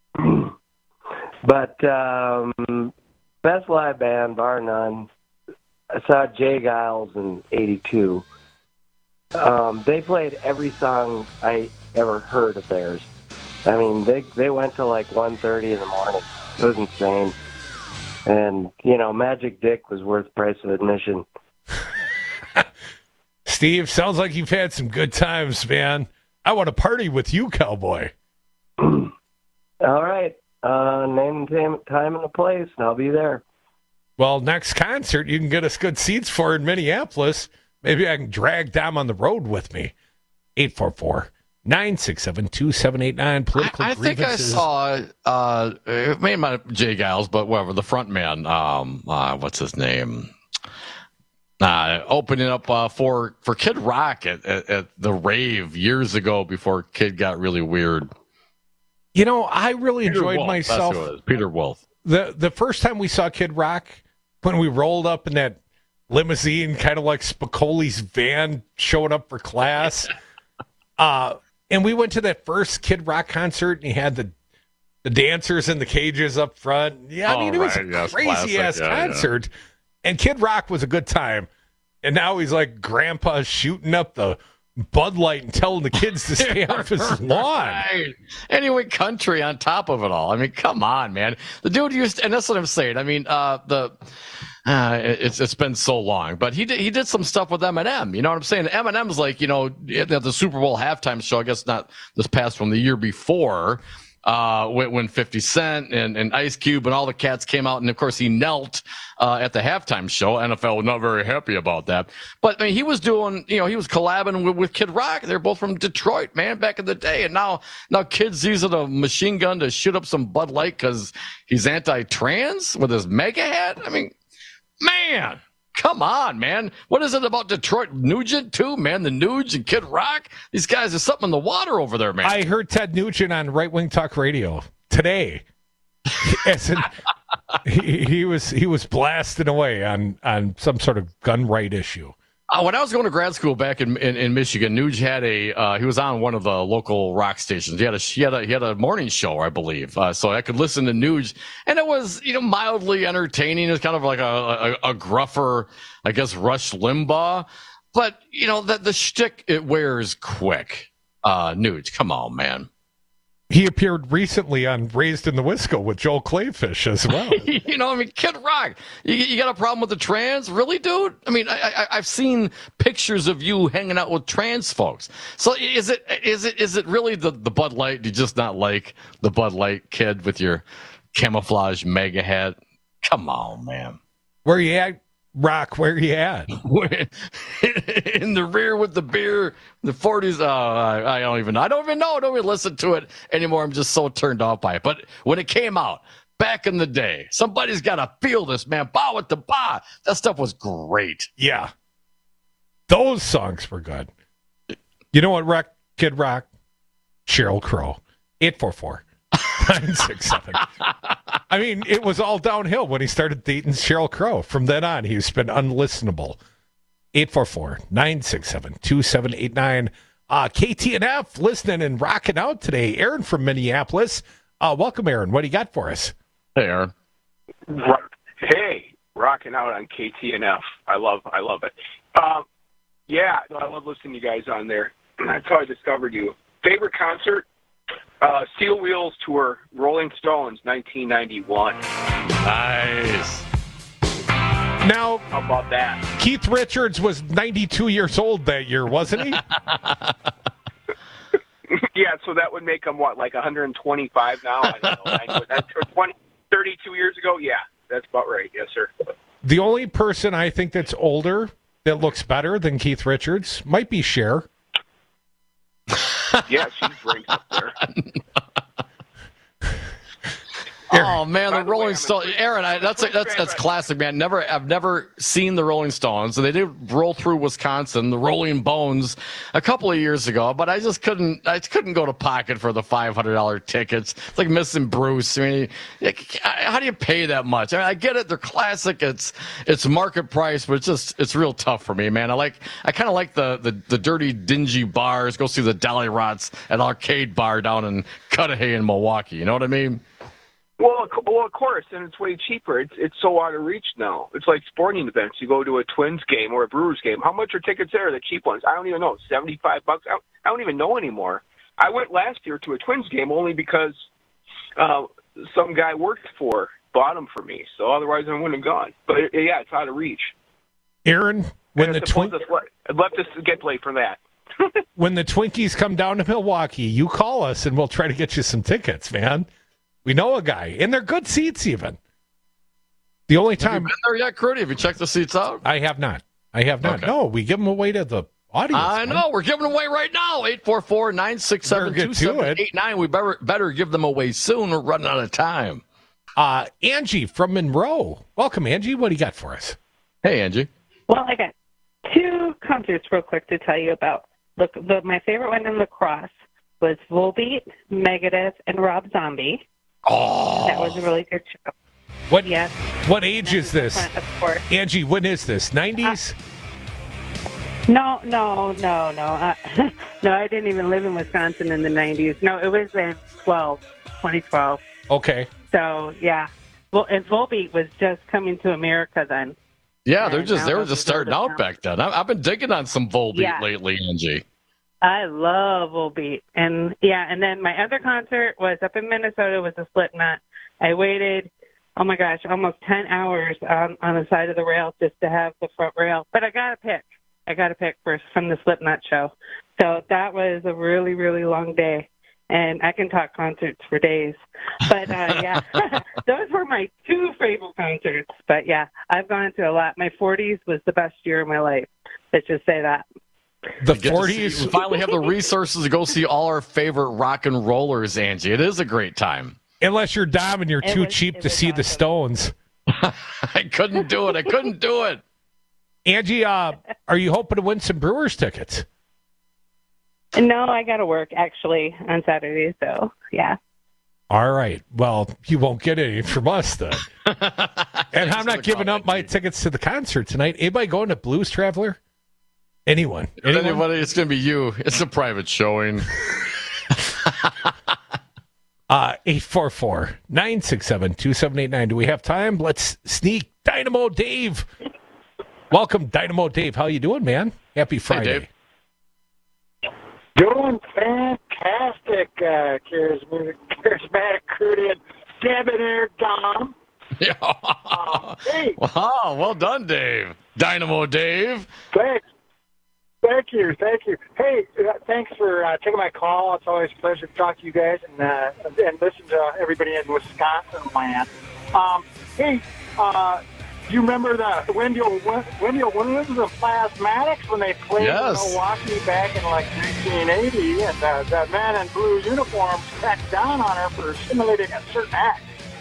But um, best live band, bar none. I saw Jay Giles in eighty-two. Um, they played every song I ever heard of theirs. I mean, they they went till like one thirty in the morning. It was insane. And, you know, Magic Dick was worth the price of admission. Steve Steve, sounds like you've had some good times, man. I want to party with you, cowboy. All right. Uh, name, time, time, and a place, and I'll be there. Well, next concert you can get us good seats for in Minneapolis. Maybe I can drag Dom on the road with me. eight four four, nine six seven, two seven eight nine. Political I, I think I saw, uh, it may not Jay Giles, but whatever, the front man, um, uh, what's his name? Uh, opening up uh, for, for Kid Rock at, at, at the rave years ago before Kid got really weird. You know, I really Peter enjoyed Wolf, myself. That's who it is, Peter Wolf. The, the first time we saw Kid Rock, when we rolled up in that limousine, kind of like Spicoli's van showing up for class. uh, and we went to that first Kid Rock concert, and he had the the dancers in the cages up front. Yeah, I mean, Oh, it was right. a Yes, crazy-ass classic. Yeah, concert. And Kid Rock was a good time. And now he's like grandpa shooting up the Bud Light and telling the kids to stay off his lawn. Right. Anyway, country on top of it all. I mean, come on, man. The dude used, and that's what I'm saying. I mean, uh, the uh, it's it's been so long, but he did he did some stuff with Eminem. You know what I'm saying? Eminem's like, you know, at the Super Bowl halftime show. I guess not this past one, the year before. Uh, when, when fifty Cent and, and Ice Cube and all the cats came out, and of course he knelt uh, at the halftime show. N F L was not very happy about that, but I mean, he was doing, you know, he was collabing with, with Kid Rock. They're both from Detroit, man, back in the day, and now now Kid's using a machine gun to shoot up some Bud Light because he's anti-trans with his mega hat. I mean, man. Come on, man. What is it about Detroit Nugent, too, man? The Nuge and Kid Rock? These guys, there's something in the water over there, man. I heard Ted Nugent on Right Wing Talk Radio today. As in, he, he was he was blasting away on, on some sort of gun right issue. Uh, when I was going to grad school back in in, in Michigan, Nuge had a uh, he was on one of the local rock stations. He had a he had a he had a morning show, I believe. Uh, so I could listen to Nuge, and it was, you know, mildly entertaining. It was kind of like a a, a gruffer, I guess, Rush Limbaugh, but you know that the shtick it wears quick. Uh, Nuge, come on, man. He appeared recently on Raised in the Wisco with Joel Clayfish as well. You know, I mean, Kid Rock, you, you got a problem with the trans? Really, dude? I mean, I, I, I've seen pictures of you hanging out with trans folks. So is it is it is it really the, the Bud Light? Do you just not like the Bud Light kid with your camouflage mega hat? Come on, man. Where you at, Rock? Where you at? In the rear with the beer, the forties. Oh, I, I don't even know. I don't even know. I don't even listen to it anymore. I'm just so turned off by it. But when it came out back in the day, somebody's got to feel this, man. Bow at the bar. That stuff was great. Yeah. Those songs were good. You know what, Rock, Kid Rock? Sheryl Crow. eight four four, nine six seven. I mean, it was all downhill when he started dating Sheryl Crow. From then on, he's been unlistenable. eight four four, nine six seven, two seven eight nine. Uh, K T N F listening and rocking out today. Aaron from Minneapolis. Uh, welcome, Aaron. What do you got for us? Hey, Aaron. Hey, rocking out on K T N F. I love, I love it. Um, yeah, I love listening to you guys on there. That's how I discovered you. Favorite concert? Uh, Steel Wheels Tour, Rolling Stones, nineteen ninety-one. Nice. Now, how about that? Keith Richards was ninety-two years old that year, wasn't he? Yeah, so that would make him, what, like one hundred twenty-five now? I don't know. That's twenty, thirty-two years ago? Yeah, that's about right. Yes, sir. The only person I think that's older that looks better than Keith Richards might be Cher. Yeah, she's right up there. Oh man, the Rolling Stones, Aaron. I, that's a, that's that's classic, man. Never, I've never seen the Rolling Stones, and they did roll through Wisconsin, the Rolling Bones, a couple of years ago. But I just couldn't, I couldn't go to pocket for the five hundred dollar tickets. It's like missing Bruce. I mean, how do you pay that much? I mean, I get it, they're classic. It's it's market price, but it's just it's real tough for me, man. I like, I kind of like the, the the dirty, dingy bars. Go see the Dolly Rots at Arcade Bar down in Cudahy in Milwaukee. You know what I mean? Well, well, of course, and it's way cheaper. It's it's so out of reach now. It's like sporting events. You go to a Twins game or a Brewers game. How much are tickets there? The cheap ones? I don't even know. Seventy-five bucks. I don't, I don't even know anymore. I went last year to a Twins game only because uh, some guy worked for bought them for me. So otherwise, I wouldn't have gone. But it, yeah, it's out of reach. Aaron, When And the I suppose twin- it's what- I'd love to get play for that. When the Twinkies come down to Milwaukee, you call us and we'll try to get you some tickets, man. We know a guy, and they're good seats even. The only time... Have you been there yet, Crudy? Have you checked the seats out? I have not. I have not. Okay. No, we give them away to the audience. I man. know. We're giving away right now. eight four four, nine six seven, two seven eight nine. We better, better give them away soon. We're running out of time. Uh, Angie from Monroe. Welcome, Angie. What do you got for us? Hey, Angie. Well, I got two concerts real quick to tell you about. Look, the, my favorite one in lacrosse was Volbeat, Megadeth, and Rob Zombie. Oh. That was a really good show. What, yes. what age is this? Of course. Angie, when is this? nineties? Uh, no, no, no, no. Uh, no, I didn't even live in Wisconsin in the nineties. No, it was in twelve, twenty twelve. Okay. So, yeah. Well, and Volbeat was just coming to America then. Yeah, they're And just now they were it's just starting built out up. back then. I, I've been digging on some Volbeat Yeah. lately, Angie. I love Volbeat. And, yeah, and then my other concert was up in Minnesota with a Slipknot. I waited, oh, my gosh, almost ten hours on, on the side of the rail just to have the front rail. But I got to pick. I got to pick first from the Slipknot show. So that was a really, really long day. And I can talk concerts for days. But, uh, yeah, those were my two favorite concerts. But, yeah, I've gone to a lot. My forties was the best year of my life. Let's just say that. The Get to see- forties. we finally have the resources to go see all our favorite rock and rollers, Angie. It is a great time. Unless you're Dom and you're It too was- cheap it to was see the awesome. Stones. I couldn't do it. I couldn't do it. Angie, uh, are you hoping to win some Brewers tickets? No, I got to work, actually, on Saturday. So, yeah. All right. Well, you won't get any from us then. And I'm not Just giving call up my tickets to the concert tonight. Anybody going to Blues Traveler? Anyone? If Anyone? anybody, it's going to be you. It's a private showing. Uh, eight four four, nine six seven, two seven eight nine. Do we have time? Let's sneak Dynamo Dave. Welcome, Dynamo Dave. How you doing, man? Happy Friday. Dave. Doing fantastic, uh, charismatic, charismatic, Crudy, and debonair Dom. Yeah. Uh, hey, Wow, well done, Dave. Dynamo Dave. thanks. Thank you, thank you. Hey, uh, thanks for uh, taking my call. It's always a pleasure to talk to you guys and uh, and listen to everybody in Wisconsin land. Um, hey, uh, do you remember the Wendell Wendell Williams of Plasmatics when they played Yes. in Milwaukee back in like nineteen eighty, and uh, the man in blue uniforms cracked down on her for simulating a certain act?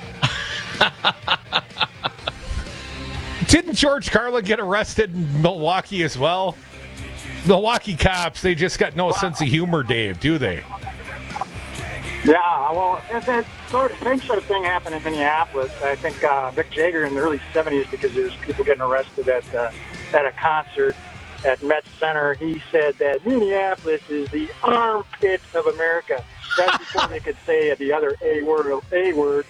Didn't George Carlin get arrested in Milwaukee as well? Milwaukee cops, they just got no sense of humor, Dave, do they? Yeah, well, that, that sort of same sort of thing happened in Minneapolis. I think uh, Mick Jagger in the early seventies, because there was people getting arrested at uh, at a concert at Met Center. He said that Minneapolis is the armpit of America. That's before they could say the other A word. A word.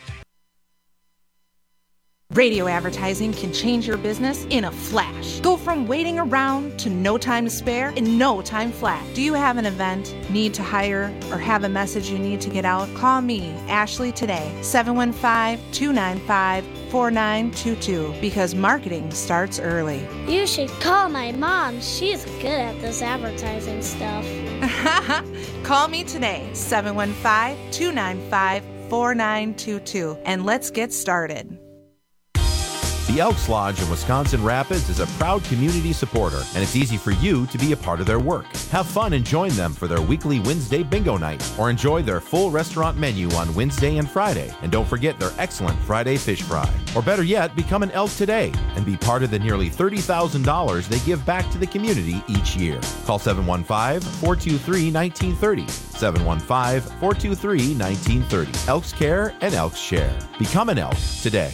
Radio advertising can change your business in a flash. Go from waiting around to no time to spare in no time flat. Do you have an event, need to hire, or have a message you need to get out? Call me, Ashley, today, seven one five, two nine five, four nine two two, because marketing starts early. You should call my mom. She's good at this advertising stuff. Call me today, seven one five, two nine five, four nine two two, and let's get started. The Elks Lodge in Wisconsin Rapids is a proud community supporter, and it's easy for you to be a part of their work. Have fun and join them for their weekly Wednesday bingo night, or enjoy their full restaurant menu on Wednesday and Friday. And don't forget their excellent Friday fish fry. Or better yet, become an Elk today and be part of the nearly thirty thousand dollars they give back to the community each year. Call seven one five, four two three, one nine three zero. seven one five, four two three, one nine three zero. Elks Care and Elks Share. Become an Elk today.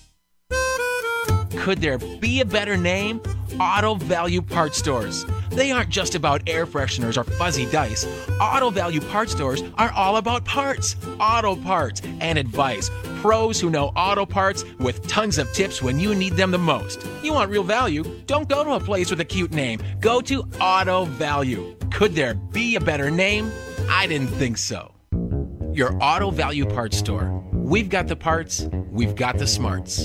Could there be a better name? Auto Value Parts Stores. They aren't just about air fresheners or fuzzy dice. Auto Value Parts Stores are all about parts, auto parts, and advice. Pros who know auto parts with tons of tips when you need them the most. You want real value? Don't go to a place with a cute name. Go to Auto Value. Could there be a better name? I didn't think so. Your Auto Value Parts Store. We've got the parts, we've got the smarts.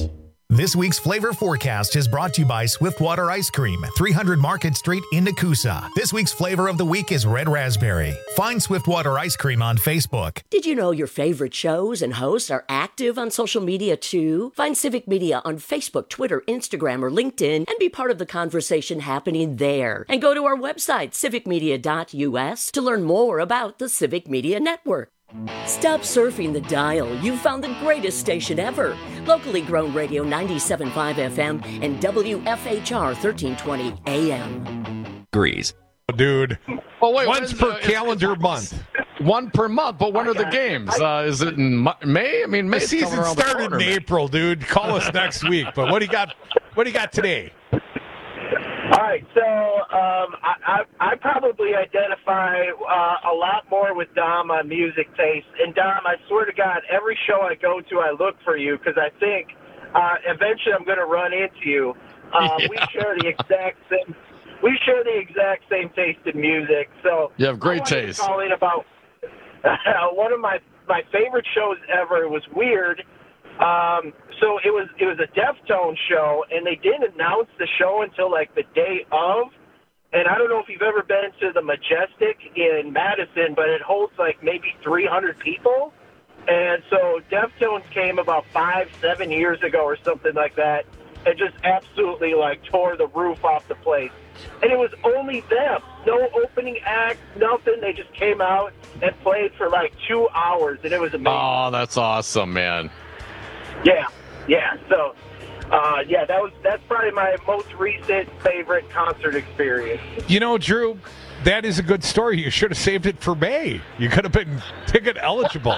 This week's Flavor Forecast is brought to you by Swiftwater Ice Cream, three hundred Market Street in Nakusa. This week's flavor of the week is red raspberry. Find Swiftwater Ice Cream on Facebook. Did you know your favorite shows and hosts are active on social media too? Find Civic Media on Facebook, Twitter, Instagram, or LinkedIn and be part of the conversation happening there. And go to our website, civic media dot u s, to learn more about the Civic Media Network. Stop surfing the dial. You've found the greatest station ever. Locally grown radio ninety-seven point five F M and W F H R thirteen twenty A M. Agrees. Dude. Oh, wait, Once per the, calendar month. One per month, but when are the games? Uh, is it in May? I mean, May. The season started corner, in man. April, dude. Call us next week. But what do you got? What do you got today? All right, so um, I, I, I probably identify uh, a lot more with Dom on music taste. And Dom, I swear to God, every show I go to, I look for you because I think uh, eventually I'm going to run into you. Uh, Yeah. We share the exact same. We share the exact same taste in music. So You have great I wanted to taste. call in about one of my my favorite shows ever. It was weird. Um, so it was it was a Deftones show, and they didn't announce the show until like the day of. And I don't know if you've ever been to the Majestic in Madison, but it holds like maybe three hundred people. And so Deftones came about five, seven years ago or something like that, and just absolutely like tore the roof off the place. And it was only them, no opening act, nothing. They just came out and played for like two hours, and it was amazing. Oh, that's awesome, man. Yeah, yeah. So, uh, yeah, that was that's probably my most recent favorite concert experience. You know, Drew, that is a good story. You should have saved it for May. You could have been ticket eligible.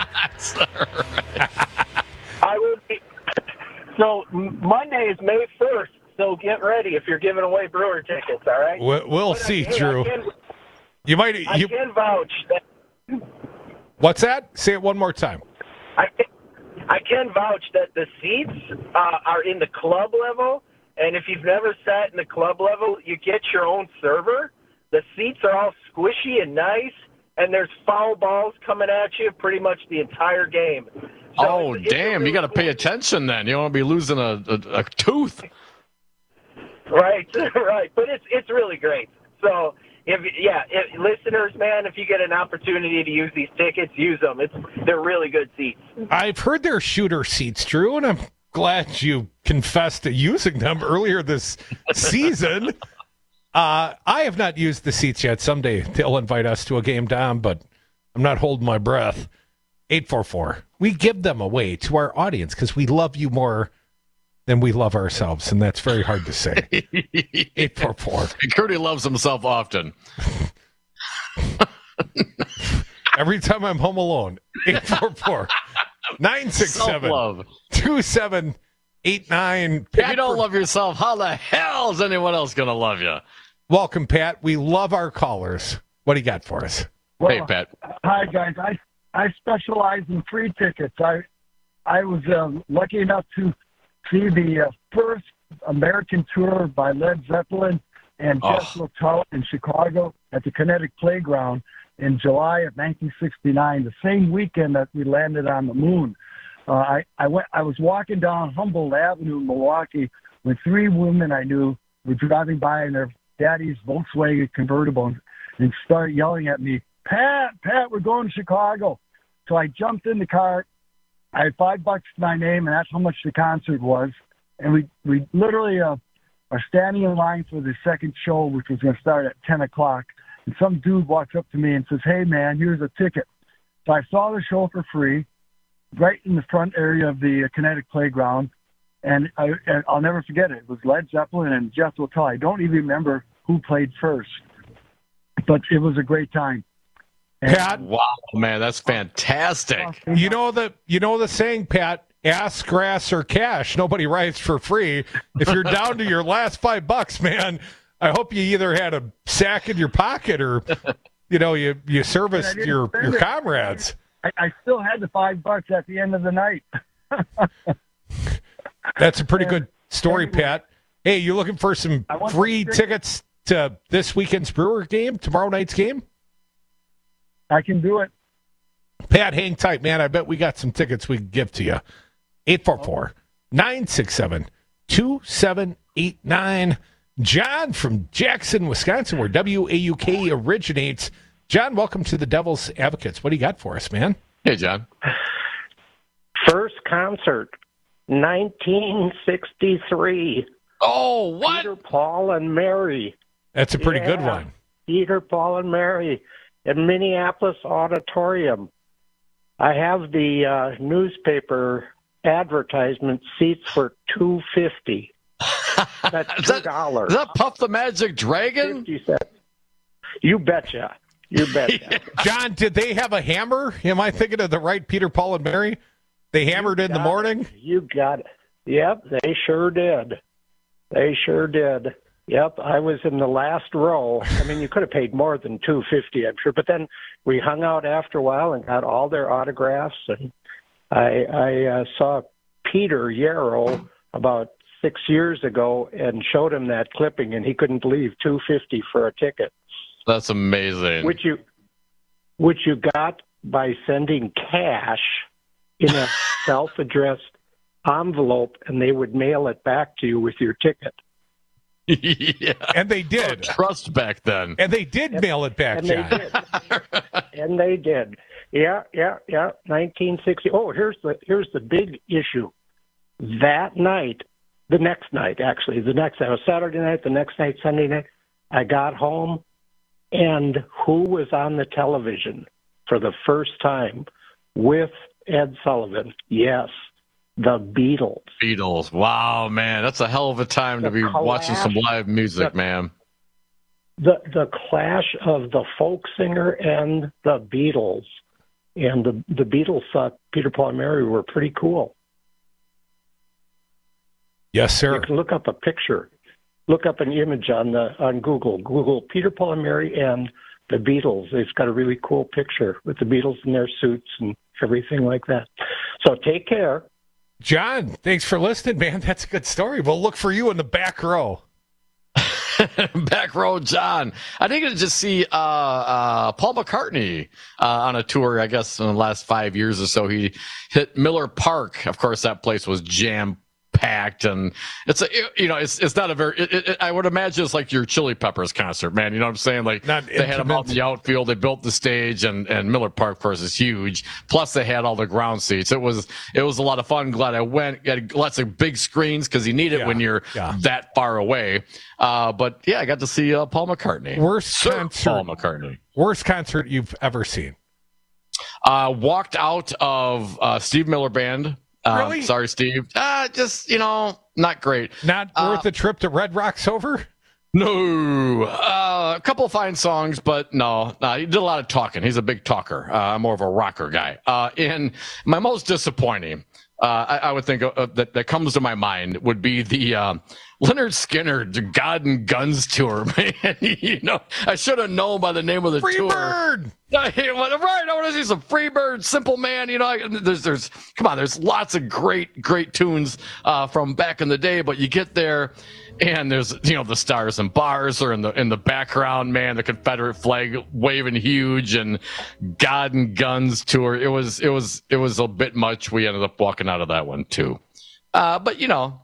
I would be. So M- Monday is May first. So get ready if you're giving away Brewer tickets. All right. We'll, we'll But I- see, hey, Drew. I can, You might. I You, can vouch that. what's that? Say it one more time. I can, I can vouch that the seats uh, are in the club level, and if you've never sat in the club level, you get your own server. The seats are all squishy and nice, and there's foul balls coming at you pretty much the entire game. So Oh, it's- it's a damn. really You got to pay attention then. You don't want to be losing a, a, a tooth. Right, right. But it's it's really great. So, if yeah, if, listeners, man, if you get an opportunity to use these tickets, use them. It's they're really good seats. I've heard they're shooter seats, Drew, and I'm glad you confessed to using them earlier this season. Uh, I have not used the seats yet. Someday they'll invite us to a game, Dom, but I'm not holding my breath. eight four four. We give them away to our audience because we love you more than we love ourselves, and that's very hard to say. eight four four. Cody loves himself often. Every time I'm home alone. eight four four, nine six seven, Self-love. two seven eight nine. If you don't love yourself, how the hell is anyone else going to love you? Welcome, Pat. We love our callers. What do you got for us? Hey, Pat. Hi, guys. I I specialize in free tickets. I I was um, lucky enough to see the uh, first American tour by Led Zeppelin and Oh. Jeff Luttrell in Chicago at the Kinetic Playground in July of nineteen sixty-nine, the same weekend that we landed on the moon. Uh, I I went. I was walking down Humboldt Avenue in Milwaukee when three women I knew were driving by in their daddy's Volkswagen convertible and, and started yelling at me, "Pat, Pat, we're going to Chicago." So I jumped in the car. I had five bucks to my name, and that's how much the concert was. And we we literally uh, are standing in line for the second show, which was going to start at ten o'clock. And some dude walks up to me and says, "Hey, man, here's a ticket." So I saw the show for free, right in the front area of the uh, Kinetic Playground. And, I, and I'll never forget it. It was Led Zeppelin and Jeff Luttrell. I don't even remember who played first, but it was a great time. Pat, wow, man, that's fantastic. You know the you know the saying, Pat, ass, grass, or cash. Nobody rides for free. If you're down to your last five bucks, man, I hope you either had a sack in your pocket or, you know, you, you serviced your, your comrades. I, I still had the five bucks at the end of the night. That's a pretty good story, Pat. Hey, you looking for some I want free to- tickets to this weekend's Brewer game, tomorrow night's game? I can do it. Pat, hang tight, man. I bet we got some tickets we can give to you. eight four four, nine six seven, two seven eight nine. John from Jackson, Wisconsin, where W A U K originates. John, welcome to the Devil's Advocates. What do you got for us, man? Hey, John. First concert, nineteen sixty-three. Oh, what? Peter, Paul, and Mary. That's a pretty Yeah. good one. Peter, Paul, and Mary at Minneapolis Auditorium. I have the uh, newspaper advertisement. Seats for two fifty. That's two dollars. Is that Puff the Magic Dragon? fifty cents. You betcha. You betcha. John, did they have a hammer? Am I thinking of the right Peter, Paul, and Mary? They hammered in the got morning? it. You got it. Yep, they sure did. They sure did. Yep, I was in the last row. I mean, you could have paid more than two fifty, I'm sure. But then we hung out after a while and got all their autographs. And I, I uh, saw Peter Yarrow about six years ago and showed him that clipping, and he couldn't believe two fifty for a ticket. That's amazing. Which you, which you got by sending cash in a self-addressed envelope, and they would mail it back to you with your ticket. Yeah. And they did. No trust back then. And they did mail it back, and John. They did. And they did. Yeah, yeah, yeah. nineteen sixty. Oh, here's the here's the big issue. That night, the next night, actually, the next night, it was Saturday night, the next night, Sunday night, I got home, and who was on the television for the first time with Ed Sullivan? Yes, the Beatles. Beatles. Wow, man. That's a hell of a time The to be clash- watching some live music, the- man. The the clash of the folk singer and the Beatles. And the the Beatles thought Peter, Paul, and Mary were pretty cool. Yes, sir. You can look up a picture. Look up an image on the on Google. Google Peter, Paul, and Mary and the Beatles. It's got a really cool picture with the Beatles in their suits and everything like that. So take care. John, thanks for listening, man. That's a good story. We'll look for you in the back row. Back row, John. I think I just see uh, uh, Paul McCartney uh, on a tour, I guess, in the last five years or so. He hit Miller Park. Of course, that place was jam packed, and it's a you know it's it's not a very it, it, I would imagine it's like your Chili Peppers concert, man. You know what I'm saying? Like Not they had them out in intimate. the outfield, they built the stage, and and Miller Park, of course, is huge. Plus, they had all the ground seats. It was it was a lot of fun. Glad I went. Got lots of big screens because you need it Yeah, when you're yeah. that far away. Uh, but yeah, I got to see uh, Paul McCartney. Worst Sir concert. Paul McCartney. Worst concert you've ever seen. Uh, walked out of uh, Steve Miller Band. Uh, Really? Sorry, Steve. Uh, just, you know, not great. Not Uh, worth the trip to Red Rocks over? No. Uh, a couple of fine songs, but no. no. He did a lot of talking. He's a big talker. Uh, I'm more of a rocker guy. Uh, and my most disappointing, uh, I, I would think uh, that, that comes to my mind would be the uh, Leonard Skinner the God and Guns tour, man. You know, I should have known by the name of the tour. Freebird! Yeah, right. I want to see some Freebird, Simple Man. You know, I- there's, there's, come on, there's lots of great, great tunes uh, from back in the day. But you get there, and there's, you know, the Stars and Bars are in the in the background, man. The Confederate flag waving huge, and God and Guns tour. It was, it was, it was a bit much. We ended up walking out of that one too. Uh, but you know,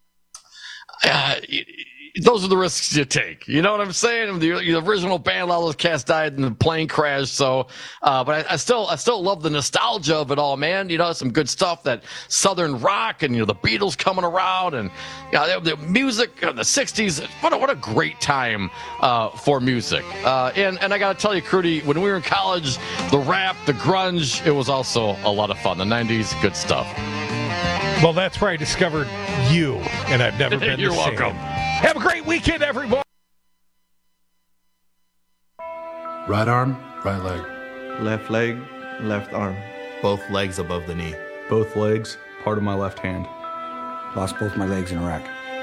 uh, those are the risks you take. You know what I'm saying? The, the original band, all those cats died in the plane crash. So, uh, but I, I still, I still love the nostalgia of it all, man. You know, some good stuff, that Southern rock, and you know, the Beatles coming around, and you know, the, the music of the sixties. What a, what a great time uh, for music. Uh, and and I got to tell you, Crudy, when we were in college, the rap, the grunge, it was also a lot of fun. The nineties, good stuff. Well, that's where I discovered you, and I've never been You're the same. welcome. Have a great weekend, everyone. Right arm, right leg. Left leg, left arm. Both legs above the knee. Both legs, part of my left hand. Lost both my legs in Iraq.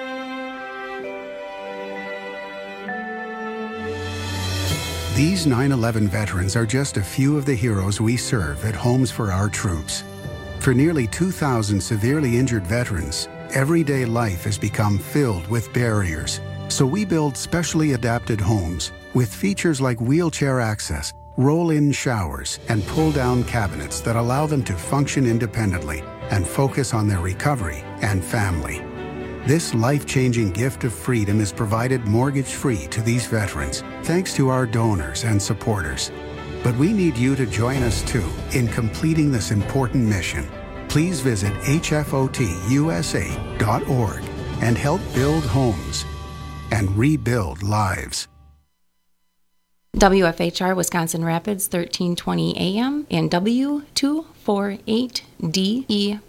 These nine eleven veterans are just a few of the heroes we serve at Homes for Our Troops. For nearly two thousand severely injured veterans, everyday life has become filled with barriers. So we build specially adapted homes with features like wheelchair access, roll-in showers, and pull-down cabinets that allow them to function independently and focus on their recovery and family. This life-changing gift of freedom is provided mortgage-free to these veterans, thanks to our donors and supporters. But we need you to join us too in completing this important mission. Please visit H F O T U S A dot org and help build homes and rebuild lives. W F H R Wisconsin Rapids, thirteen twenty A M and W two forty-eight D E